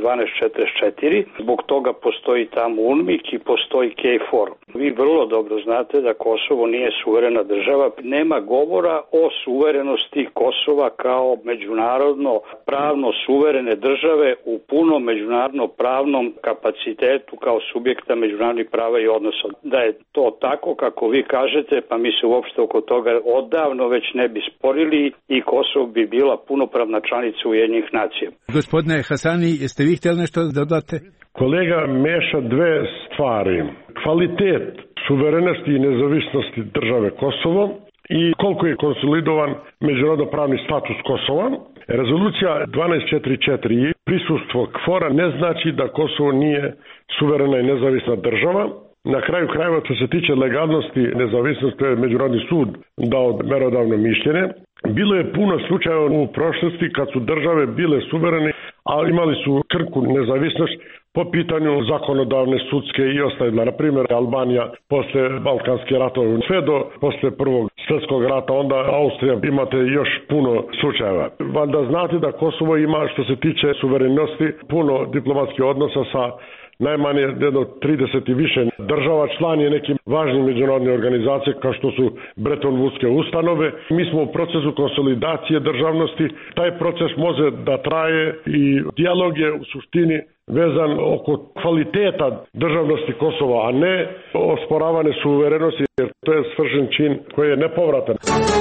1244. Zbog toga postoji tamo UNMIK i postoji KFOR. Vi vrlo dobro znate da Kosovo nije suverena država. Nema govora o suverenosti Kosova kao međunarodno pravno suverene države u punom međunarodno pravnom kapacitetu kao subjekta međunarodnih prava i odnosa. Da je to tako kako vi kažete, pa mi se uopšte oko toga odavno već ne bi sporili i Kosovo bi bila punopravna članica Ujedinjenih nacija. Gospodine Hasani, jeste vi htjeli nešto da dodate? Kolega meša dve stvari. Kvalitet suverenosti i nezavisnosti države Kosovo i koliko je konsolidovan međunarodno pravni status Kosova. Rezolucija 1244 i prisustvo KFOR-a ne znači da Kosovo nije suverena i nezavisna država. Na kraju krajeva, što se tiče legalnosti nezavisnosti, to je Međunarodni sud dao merodavno mišljenje. Bilo je puno slučajeva u prošlosti kad su države bile suverene, a imali su krhku nezavisnost po pitanju zakonodavne, sudske i ostale. Na primjer, Albanija posle Balkanske ratove, sve do posle Prvog svjetskog rata, onda Austrija, imate još puno slučajeva. Valjda znate da Kosovo ima, što se tiče suverenosti, puno diplomatskih odnosa sa najmanje jedno 30 i više država, član je nekim važnim međunarodnim organizacije kao što su Bretton Woodske ustanove. Mi smo u procesu konsolidacije državnosti. Taj proces može da traje i dijalog je u suštini vezan oko kvaliteta državnosti Kosova, a ne osporavane suverenosti, jer to je svršen čin koji je nepovratan.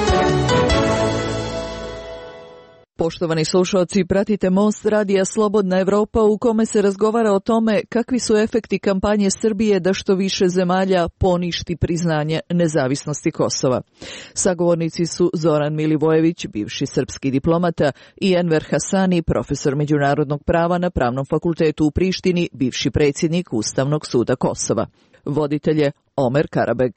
Poštovani slušalci, pratite Most radija Slobodna Evropa u kome se razgovara o tome kakvi su efekti kampanje Srbije da što više zemalja poništi priznanje nezavisnosti Kosova. Sagovornici su Zoran Milivojević, bivši srpski diplomata, i Enver Hasani, profesor međunarodnog prava na Pravnom fakultetu u Prištini, bivši predsjednik Ustavnog suda Kosova. Voditelj je Omer Karabeg.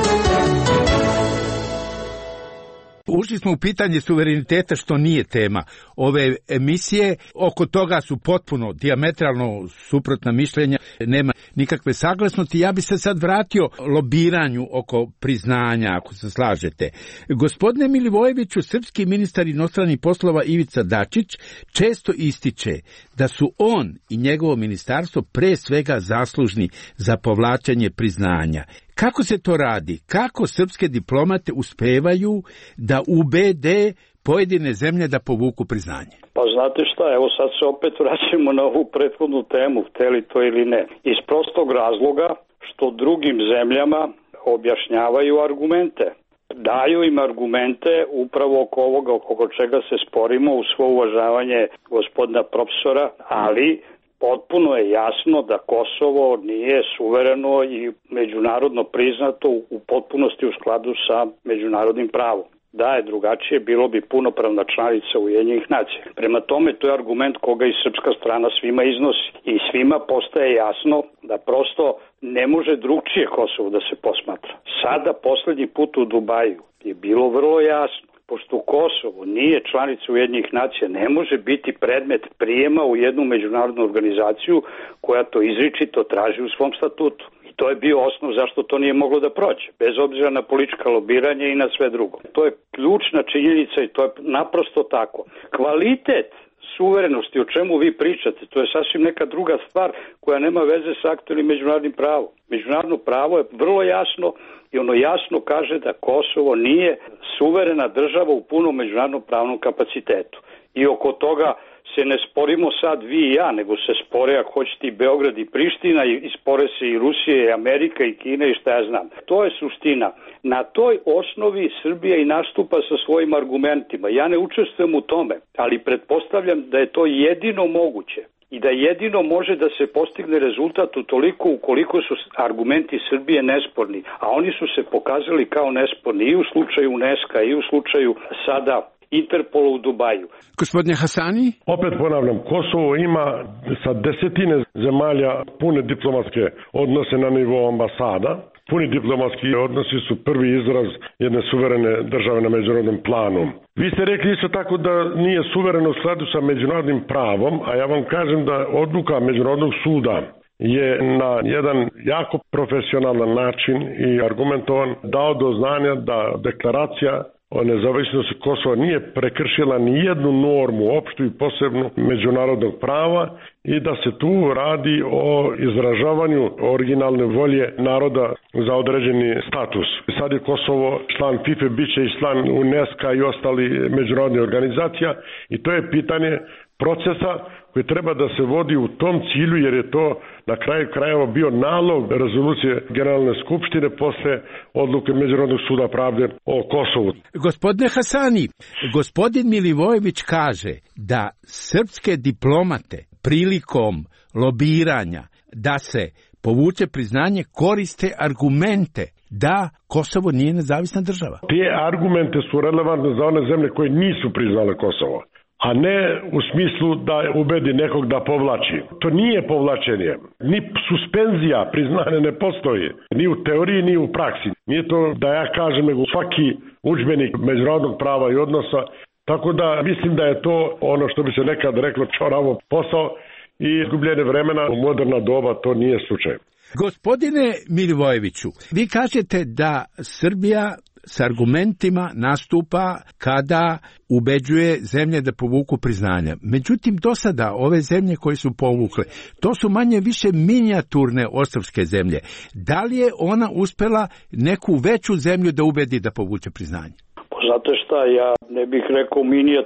Ušli smo u pitanje suvereniteta, što nije tema ove emisije. Oko toga su potpuno dijametralno suprotna mišljenja, nema nikakve saglasnosti. Ja bi se sad vratio lobiranju oko priznanja, ako se slažete. Gospodine Milivojeviću, srpski ministar inostranih poslova Ivica Dačić često ističe da su on i njegovo ministarstvo pre svega zaslužni za povlačenje priznanja. Kako se to radi? Kako srpske diplomate uspevaju da ubede pojedine zemlje da povuku priznanje? Pa znate šta, evo sad se opet vraćamo na ovu prethodnu temu, hteli to ili ne. Iz prostog razloga što drugim zemljama objašnjavaju argumente. Daju im argumente upravo oko ovoga, oko čega se sporimo, u svo uvažavanje gospodina profesora, ali potpuno je jasno da Kosovo nije suvereno i međunarodno priznato u potpunosti u skladu sa međunarodnim pravom. Da je drugačije, bilo bi punopravna članica Ujedinjenih nacija. Prema tome, to je argument koga i srpska strana svima iznosi. I svima postaje jasno da prosto ne može drugčije Kosovo da se posmatra. Sada, poslednji put u Dubaju, je bilo vrlo jasno. Pošto Kosovo nije članica Ujedinjenih nacija, ne može biti predmet prijema u jednu međunarodnu organizaciju koja to izričito traži u svom statutu. I to je bio osnov zašto to nije moglo da prođe, bez obzira na politička lobiranja i na sve drugo. To je ključna činjenica i to je naprosto tako. Kvalitet suverenosti, o čemu vi pričate, to je sasvim neka druga stvar koja nema veze sa aktualnim međunarodnim pravom. Međunarodno pravo je vrlo jasno i ono jasno kaže da Kosovo nije suverena država u punom međunarodnom pravnom kapacitetu. I oko toga se ne sporimo sad vi i ja, nego se spore, ako hoćete, i Beograd i Priština, i spore se i Rusija i Amerika i Kina i šta ja znam. To je suština. Na toj osnovi Srbija i nastupa sa svojim argumentima. Ja ne učestvujem u tome, ali pretpostavljam da je to jedino moguće i da jedino može da se postigne rezultat utoliko ukoliko su argumenti Srbije nesporni, a oni su se pokazali kao nesporni i u slučaju UNESCO i u slučaju sada Interpola u Dubaju. Gospodine Hasani? Opet ponavljam, Kosovo ima sa desetine zemalja pune diplomatske odnose na nivou ambasada. Puni diplomatski odnosi su prvi izraz jedne suverene države na međunarodnom planu. Vi ste rekli isto tako da nije suvereno u skladu sa međunarodnim pravom, a ja vam kažem da odluka Međunarodnog suda je na jedan jako profesionalan način i argumentovan dao do znanja da deklaracija o nezavisnosti Kosova nije prekršila ni jednu normu, opštu i posebnu međunarodnog prava i da se tu radi o izražavanju originalne volje naroda za određeni status. Sad je Kosovo član FIFA, bit će i član UNESCO i ostali međunarodnih organizacija i to je pitanje procesa koji treba da se vodi u tom cilju, jer je to na kraju krajeva bio nalog rezolucije Generalne skupštine posle odluke Međunarodnog suda pravde o Kosovu. Gospodine Hasani, gospodin Milivojević kaže da srpske diplomate prilikom lobiranja da se povuče priznanje koriste argumente da Kosovo nije nezavisna država. Te argumente su relevantne za one zemlje koje nisu priznale Kosovo, a ne u smislu da ubedi nekog da povlači. To nije povlačenje. Ni suspenzija priznanja ne postoji. Ni u teoriji, ni u praksi. Nije to da ja kažem, nego svaki udžbenik međunarodnog prava i odnosa, tako da mislim da je to ono što bi se nekad reklo čoravo posao i izgubljene vremena u moderna doba, to nije slučaj. Gospodine Milivojeviću, vi kažete da Srbija s argumentima nastupa kada ubeđuje zemlje da povuku priznanja. Međutim, do sada ove zemlje koje su povukle, to su manje više minijaturne ostrvske zemlje. Da li je ona uspela neku veću zemlju da ubedi da povuče priznanje? Znate šta, ja ne bih rekao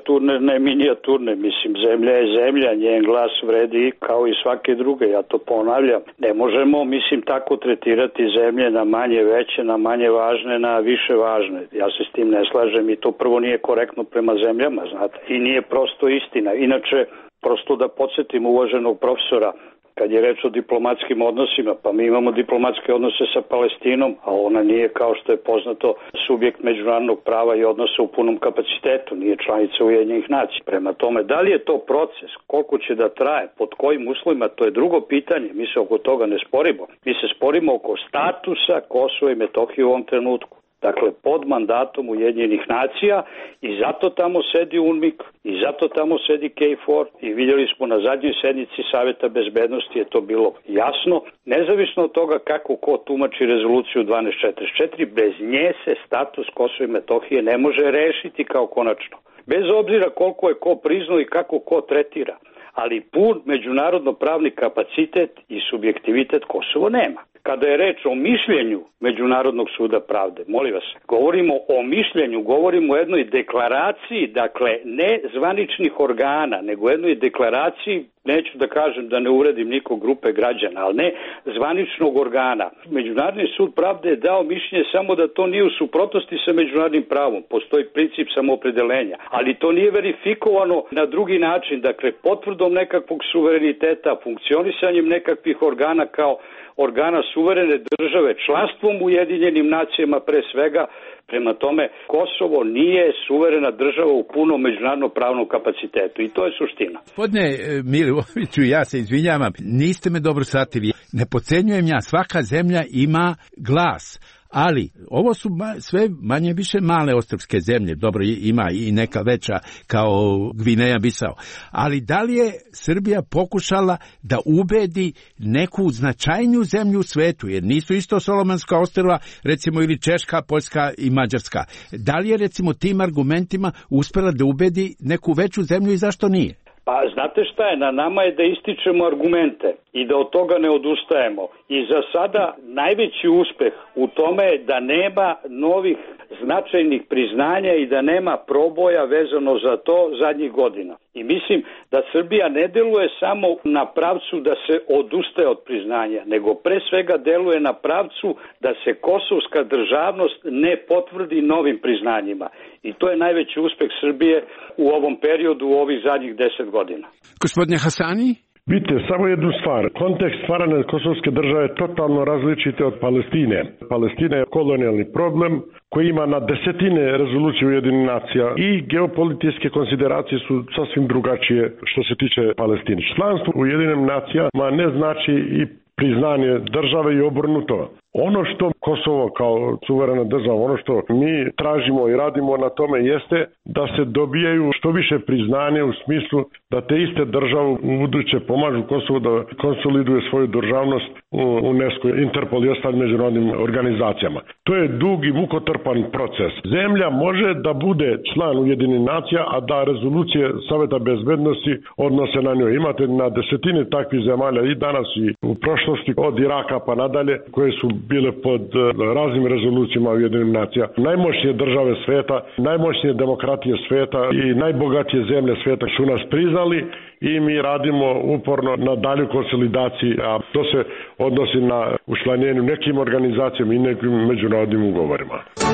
minijaturne, mislim, zemlja je zemlja, njen glas vredi kao i svake druge, ja to ponavljam. Ne možemo, mislim, tako tretirati zemlje na manje veće, na manje važne, na više važne. Ja se s tim ne slažem i to prvo nije korektno prema zemljama, znate, i nije prosto istina. Inače, prosto da podsjetim uvaženog profesora, kad je reč o diplomatskim odnosima, pa mi imamo diplomatske odnose sa Palestinom, a ona nije, kao što je poznato, subjekt međunarodnog prava i odnosa u punom kapacitetu, nije članica Ujedinjenih nacija. Prema tome, da li je to proces, koliko će da traje, pod kojim uslovima, to je drugo pitanje, mi se oko toga ne sporimo. Mi se sporimo oko statusa Kosova i Metohije u ovom trenutku. Dakle, pod mandatom Ujedinjenih nacija i zato tamo sedi UNMIK i zato tamo sedi KFOR i vidjeli smo na zadnjoj sednici Saveta bezbednosti je to bilo jasno. Nezavisno od toga kako ko tumači rezoluciju 1244, bez nje se status Kosova i Metohije ne može rešiti kao konačno. Bez obzira koliko je ko priznao i kako ko tretira, ali pun međunarodno pravni kapacitet i subjektivitet Kosovo nema. Kada je reč o mišljenju Međunarodnog suda pravde, molim vas, govorimo o mišljenju, govorimo o jednoj deklaraciji, dakle ne zvaničnih organa, nego jednoj deklaraciji, neću da kažem da ne uvredim nikog grupe građana, ali ne zvaničnog organa. Međunarodni sud pravde je dao mišljenje samo da to nije u suprotnosti sa međunarodnim pravom, postoji princip samoopredeljenja, ali to nije verifikovano na drugi način, dakle potvrdom nekakvog suvereniteta, funkcionisanjem nekakvih organa kao organa suverene države, članstvom u Ujedinjenim nacijama pre svega. Prema tome, Kosovo nije suverena država u punom međunarodno pravnom kapacitetu i to je suština. Gospodine Milivojeviću, ja se izvinjavam, niste me dobro shvatili. Ne podcenjujem ja, svaka zemlja ima glas. Ali ovo su sve manje više male ostrvske zemlje, dobro ima i neka veća kao Gvineja Bisao, ali da li je Srbija pokušala da ubedi neku značajniju zemlju u svetu, jer nisu isto Solomonska ostrva, recimo ili Češka, Poljska i Mađarska. Da li je recimo tim argumentima uspela da ubedi neku veću zemlju i zašto nije? Pa znate šta je, na nama je da ističemo argumente i da od toga ne odustajemo. I za sada najveći uspeh u tome je da nema novih značajnih priznanja i da nema proboja vezano za to zadnjih godina. I mislim da Srbija ne deluje samo na pravcu da se odustaje od priznanja, nego pre svega deluje na pravcu da se kosovska državnost ne potvrdi novim priznanjima. I to je najveći uspeh Srbije u ovom periodu, u ovih zadnjih 10 godina. Gospodine Hasani? Vidite, samo jednu stvar. Kontekst stvaranja kosovske države je totalno različit od Palestine. Palestina je kolonijalni problem koji ima na desetine rezolucije Ujedinjenih nacija i geopolitičke konsideracije su sasvim drugačije što se tiče Palestine. Članstvo u Ujedinjenim nacijama ne znači i priznanje države i obrnuto. Ono što Kosovo kao suverena država, ono što mi tražimo i radimo na tome jeste da se dobijaju što više priznanje u smislu da te iste države u buduće pomažu Kosovu da konsoliduje svoju državnost u UNESCO, Interpol i ostalim međunarodnim organizacijama. To je dug i mukotrpan proces. Zemlja može da bude član Ujedinjenih nacija, a da rezolucije Saveta bezbednosti odnose na njoj. Imate na desetine takvih zemalja i danas i u prošlosti od Iraka pa nadalje koje su bile pod raznim rezolucijama Ujedinjenih nacija. Najmoćnije države sveta, najmoćnije demokratije sveta i najbogatije zemlje sveta su nas priznali i mi radimo uporno na dalju konsolidaciji, a to se odnosi na učlanjenju nekim organizacijama i nekim međunarodnim ugovorima.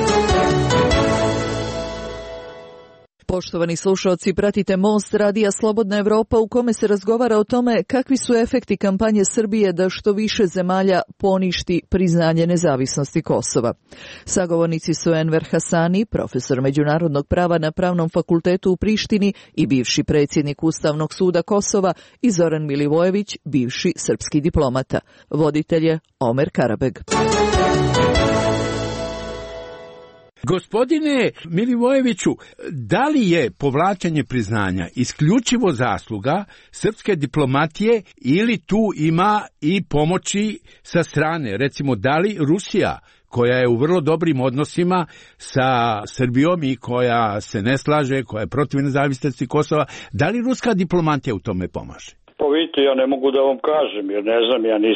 Poštovani slušalci, pratite Most radija Slobodna Evropa u kome se razgovara o tome kakvi su efekti kampanje Srbije da što više zemalja poništi priznanje nezavisnosti Kosova. Sagovornici su Enver Hasani, profesor međunarodnog prava na Pravnom fakultetu u Prištini i bivši predsjednik Ustavnog suda Kosova, i Zoran Milivojević, bivši srpski diplomata. Voditelj je Omer Karabeg. Gospodine Milivojeviću, da li je povlačenje priznanja isključivo zasluga srpske diplomatije ili tu ima i pomoći sa strane? Recimo, da li Rusija, koja je u vrlo dobrim odnosima sa Srbijom i koja se ne slaže, koja je protiv nezavisnosti Kosova, da li ruska diplomatija u tome pomaže? Pa vidite, ja ne mogu da vam kažem, jer ne znam, ja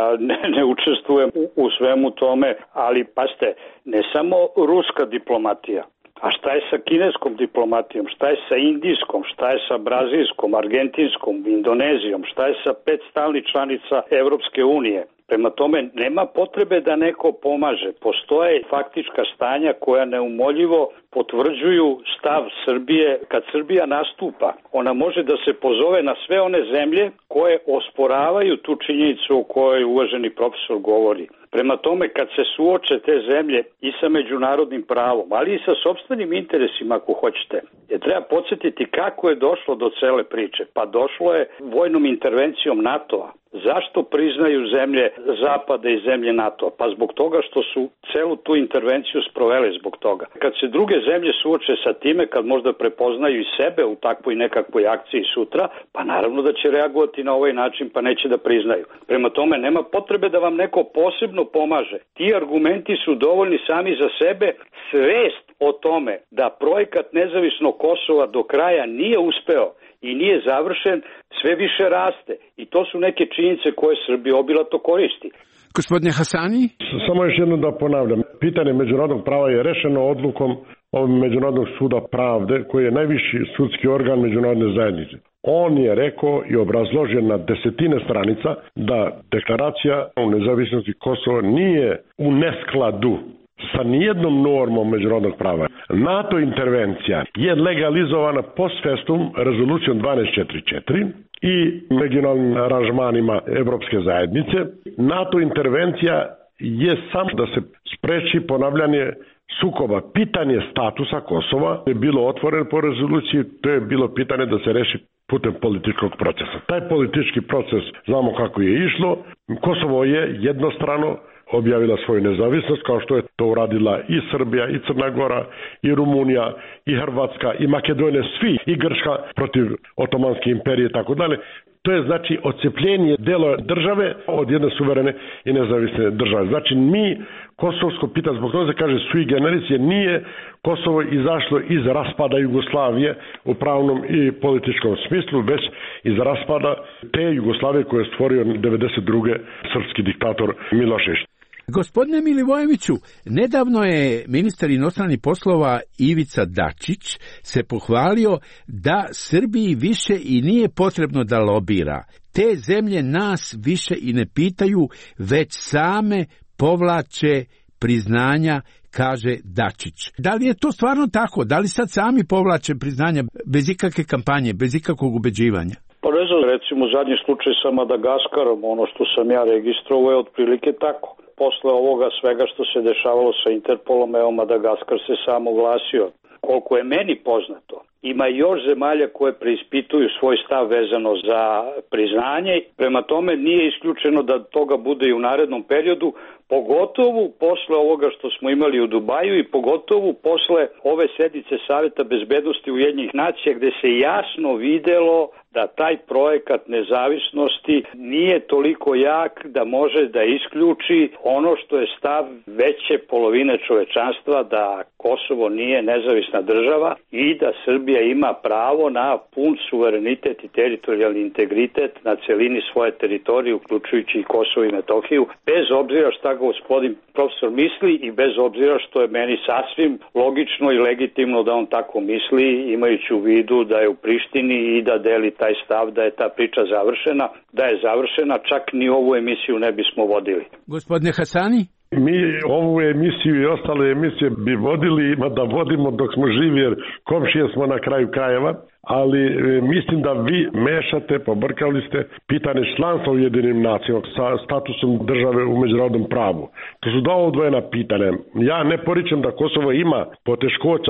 ne učestvujem u svemu tome, ali pazite, ne samo ruska diplomatija, a šta je sa kineskom diplomatijom, šta je sa indijskom, šta je sa brazilskom, argentinskom, Indonezijom, šta je sa 5 stalnih članica Evropske unije. Prema tome, nema potrebe da neko pomaže. Postoje faktička stanja koja neumoljivo potvrđuju stav Srbije. Kad Srbija nastupa, ona može da se pozove na sve one zemlje koje osporavaju tu činjenicu o kojoj uvaženi profesor govori. Prema tome, kad se suoče te zemlje i sa međunarodnim pravom, ali i sa sopstvenim interesima, ako hoćete, je treba podsjetiti kako je došlo do cele priče. Pa došlo je vojnom intervencijom NATO-a. Zašto priznaju zemlje Zapada i zemlje NATO? Pa zbog toga što su celu tu intervenciju sprovele zbog toga. Kad se druge zemlje suoče sa time, kad možda prepoznaju i sebe u takvoj nekakvoj akciji sutra, pa naravno da će reagovati na ovaj način, pa neće da priznaju. Prema tome, nema potrebe da vam neko posebno pomaže. Ti argumenti su dovoljni sami za sebe. Svest o tome da projekat nezavisnog Kosova do kraja nije uspeo i nije završen, sve više raste. I to su neke činjenice koje Srbija obilato koristi. Gospodine Hasani? Samo još jedno da ponavljam. Pitanje međunarodnog prava je rešeno odlukom Međunarodnog suda pravde, koji je najviši sudski organ međunarodne zajednice. On je rekao i obrazložio na desetine stranica da deklaracija o nezavisnosti Kosova nije u neskladu sa nijednom normom međunarodnog prava. NATO intervencija je legalizovana post festum rezolucijom 1244 i regionalnim aranžmanima Evropske zajednice. NATO intervencija je samo da se spreči ponavljanje sukoba. Pitanje statusa Kosova je bilo otvoreno po rezoluciji, to je bilo pitanje da se reši putem političkog procesa. Taj politički proces znamo kako je išlo. Kosovo je jednostrano objavila svoju nezavisnost, kao što je to uradila i Srbija, i Crna Gora, i Rumunija, i Hrvatska, i Makedonija, svi, i Grčka protiv Otomanske imperije i tako dalje. To je znači odcepljenje dela države od jedne suverene i nezavisne države. Znači mi kosovsko pitanje, zbog toga se kaže sui generis, jer nije Kosovo izašlo iz raspada Jugoslavije u pravnom i političkom smislu, već iz raspada te Jugoslavije koje je stvorio 92. srpski diktator Milošević. Gospodine Milivojeviću, nedavno je ministar inostranih poslova Ivica Dačić se pohvalio da Srbiji više i nije potrebno da lobira. Te zemlje nas više i ne pitaju, već same povlače priznanja, kaže Dačić. Da li je to stvarno tako? Da li sad sami povlače priznanja bez ikakve kampanje, bez ikakvog ubeđivanja? Pa ne znam, recimo zadnji slučaj sa Madagaskarom, ono što sam ja registrovao je otprilike tako. Posle ovoga svega što se dešavalo sa Interpolom, evo Madagaskar se sam oglasio. Koliko je meni poznato, ima još zemalja koje preispituju svoj stav vezano za priznanje. Prema tome nije isključeno da toga bude i u narednom periodu, pogotovo posle ovoga što smo imali u Dubaju i pogotovo posle ove sednice Saveta bezbednosti Ujedinjenih nacija, gde se jasno videlo da taj projekat nezavisnosti nije toliko jak da može da isključi ono što je stav veće polovine čovečanstva, da Kosovo nije nezavisna država i da Srbija ima pravo na pun suverenitet i teritorijalni integritet na celini svoje teritorije, uključujući i Kosovo i Metohiju, bez obzira šta gospodin profesor misli i bez obzira što je meni sasvim logično i legitimno da on tako misli, imajući u vidu da je u Prištini i da deli taj stav da je ta priča završena. Da je završena, čak ni ovu emisiju ne bismo vodili. Gospodine Hasani? Mi ovu emisiju i ostale emisije bi vodili, ima da vodimo dok smo živi, jer komšije smo na kraju krajeva, ali mislim da vi mešate, pobrkali ste pitanje članstva u Ujedinjenim nacijama sa statusom države u međunarodnom pravu. To su dva odvojena pitanja. Ja ne poričem da Kosovo ima poteškoća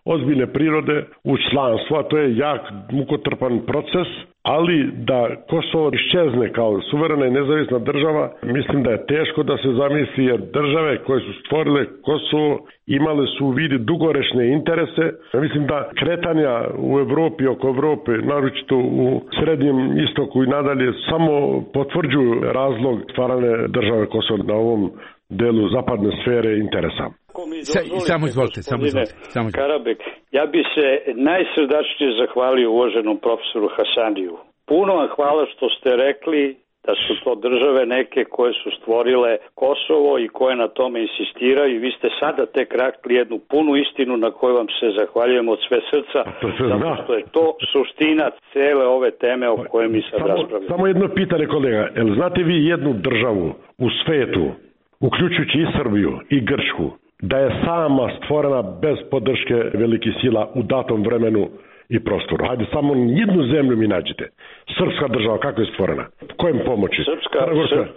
ozbiljne prirode u članstvo, a to je jak mukotrpan proces, ali da Kosovo iščezne kao suverena i nezavisna država, mislim da je teško da se zamisli, jer države koje su stvorile Kosovo imale su u vidi dugoročne interese. Mislim da kretanja u Evropi, oko Evrope, naročito u Srednjem istoku i nadalje, samo potvrđuju razlog stvarane države Kosovo na ovom delu zapadne sfere interesa. Samo izvolite. Karabek, ja bi se najsrdačnije zahvalio uvaženom profesoru Hasaniju. Puno vam hvala što ste rekli da su to države neke koje su stvorile Kosovo i koje na tome insistiraju i vi ste sada tek rekli jednu punu istinu na koju vam se zahvaljujemo od sve srca, zato što je to suština cele ove teme o kojoj mi sad raspravljamo. Samo jedno pitanje, kolega, jel znate vi jednu državu u svetu, uključujući i Srbiju i Grčku, da je sama stvorena bez podrške velikih sila u datom vremenu i prostoru? Hajde, samo jednu zemlju mi nađete. Srpska država, kako je stvorena? Kojem pomoći? Srpska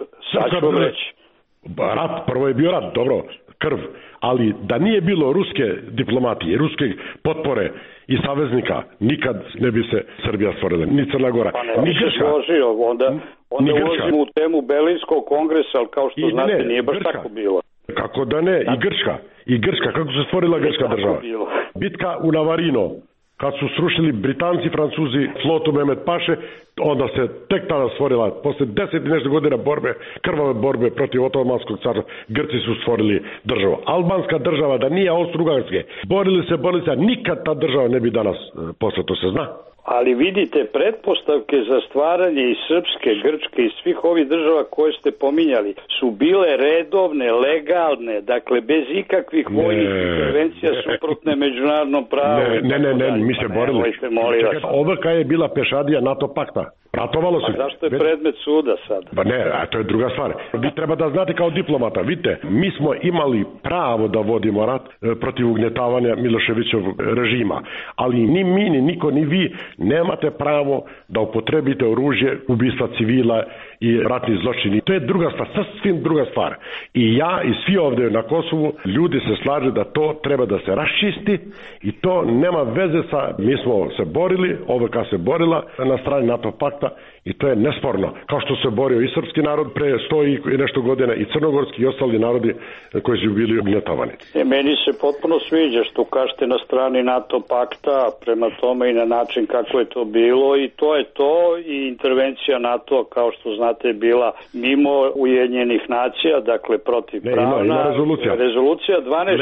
rat, prvo je bio rat, dobro, krv, ali da nije bilo ruske diplomatije, ruske potpore i saveznika, nikad ne bi se Srbija stvorila, ni Crna Gora, ni Grčka. Onda ulazimo u temu Berlinskog kongresa, ali kao što znate, nije baš tako bilo. Kako da ne, i Grčka, kako se stvorila Grčka država? Bitka u Navarino, kad su srušili Britanci, Francuzi, flotu Mehmet Paše, onda se tek tada stvorila, posle 10 i nešto godina borbe, krvave borbe protiv Otomanskog carstva, Grci su stvorili državu. Albanska država, da nije Austro-Ugarske, borili se, a nikad ta država ne bi danas posle, to se zna. Ali vidite, pretpostavke za stvaranje i Srpske, Grčke i svih ovih država koje ste pominjali su bile redovne, legalne, dakle bez ikakvih vojnih intervencija suprotne međunarodnom pravu. Ne, mi se borili. Ovrka je bila pešadija NATO pakta. Ratovalo se. A zašto je predmet suda sad? Pa ne, a to je druga stvar. Vi treba da znate kao diplomata, vidite, mi smo imali pravo da vodimo rat protiv ugnjetavanja Miloševićevog režima, ali ni mi, ni niko, ni vi nemate pravo da upotrebite oružje, ubistva civila i ratni zločini. To je druga stvar, sasvim druga stvar. I ja i svi ovdje na Kosovu, ljudi se slažu da to treba da se raščisti i to nema veze sa, mi smo se borili, OVK se borila na strani NATO pakta i to je nesporno. Kao što se borio i srpski narod pre 100 i nešto godina i crnogorski i ostali narodi koji su bili ugnjetavani. Meni se potpuno sviđa što kažete na strani NATO pakta, prema tome i na način kako je to bilo i to je to i intervencija NATO, kao što znate, je bila mimo Ujedinjenih nacija, dakle protiv pravna. Ima rezolucija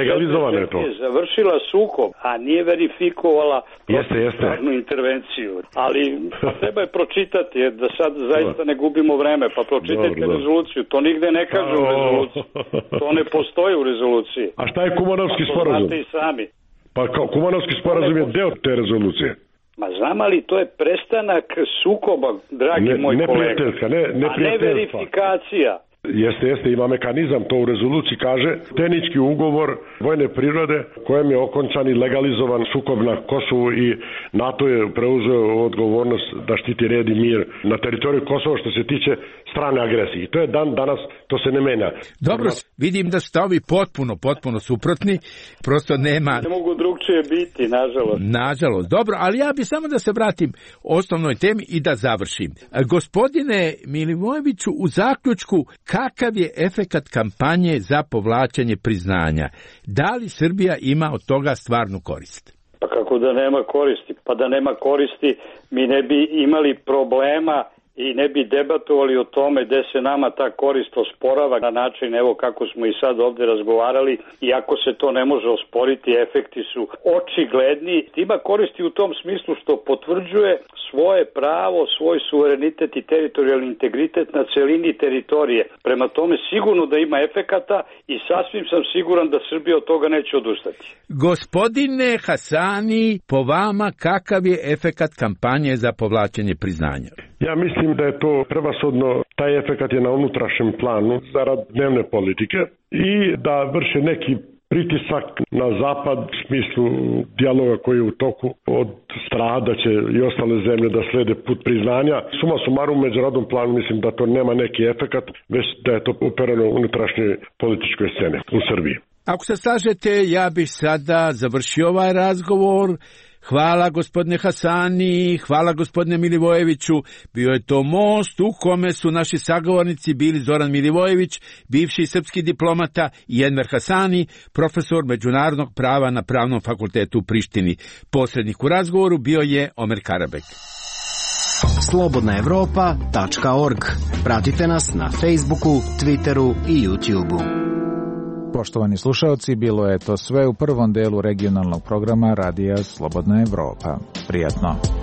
12 je završila sukob, a nije verifikovala protivpravnu intervenciju. Ali treba je pročitati, jer da sad zaista ne gubimo vreme, pa pročitajte rezoluciju. To nigde ne kaže u rezoluciji. To ne postoji u rezoluciji. A šta je Kumanovski sporazum? Znate i sami. Pa Kumanovski sporazum je deo te rezolucije. Ma znam, ali to je prestanak sukoba, dragi moj kolega. A ne verifikacija. Jeste, ima mekanizam, to u rezoluciji kaže, tehnički ugovor vojne prirode kojem je okončan i legalizovan sukob na Kosovu i NATO je preuzeo odgovornost da štiti red i mir na teritoriju Kosova što se tiče strane agresije. I to je danas, to se ne menja. Dobro, vidim da ste ovi potpuno suprotni, prosto nema... Ne mogu drugčije biti, nažalost. Nažalost, dobro, ali ja bi samo da se vratim osnovnoj temi i da završim. Gospodine Milivojeviću, u zaključku, kakav je efekat kampanje za povlačenje priznanja? Da li Srbija ima od toga stvarnu korist? Pa kako da nema koristi? Pa da nema koristi, mi ne bi imali problema i ne bi debatovali o tome gde se nama ta korist osporava na način evo kako smo i sad ovde razgovarali, iako se to ne može osporiti, efekti su očigledni. Ima koristi u tom smislu što potvrđuje svoje pravo, svoj suverenitet i teritorijalni integritet na celini teritorije. Prema tome sigurno da ima efekata i sasvim sam siguran da Srbija od toga neće odustati. Gospodine Hasani, po vama kakav je efekat kampanje za povlačenje priznanja? Ja mislim da je to prevashodno, taj efekat je na unutrašnjem planu zarad dnevne politike i da vrše neki pritisak na zapad u smislu dijaloga koji je u toku od strana da će i ostale zemlje da slede put priznanja. Suma sumarum u međunarodnom planu mislim da to nema neki efekat, već da je to upereno u unutrašnjoj političkoj scene u Srbiji. Ako se slažete, ja bih sada završio ovaj razgovor. Hvala gospodine Hasani, hvala gospodine Milivojeviću. Bio je to most u kome su naši sagovornici bili Zoran Milivojević, bivši srpski diplomata, i Enver Hasani, profesor međunarodnog prava na Pravnom fakultetu u Prištini. Posrednik u razgovoru bio je Omer Karabek. Slobodnaevropa.org. Pratite nas na Facebooku, Twitteru i YouTubeu. Poštovani slušaoci, bilo je to sve u prvom delu regionalnog programa Radija Slobodna Evropa. Prijatno.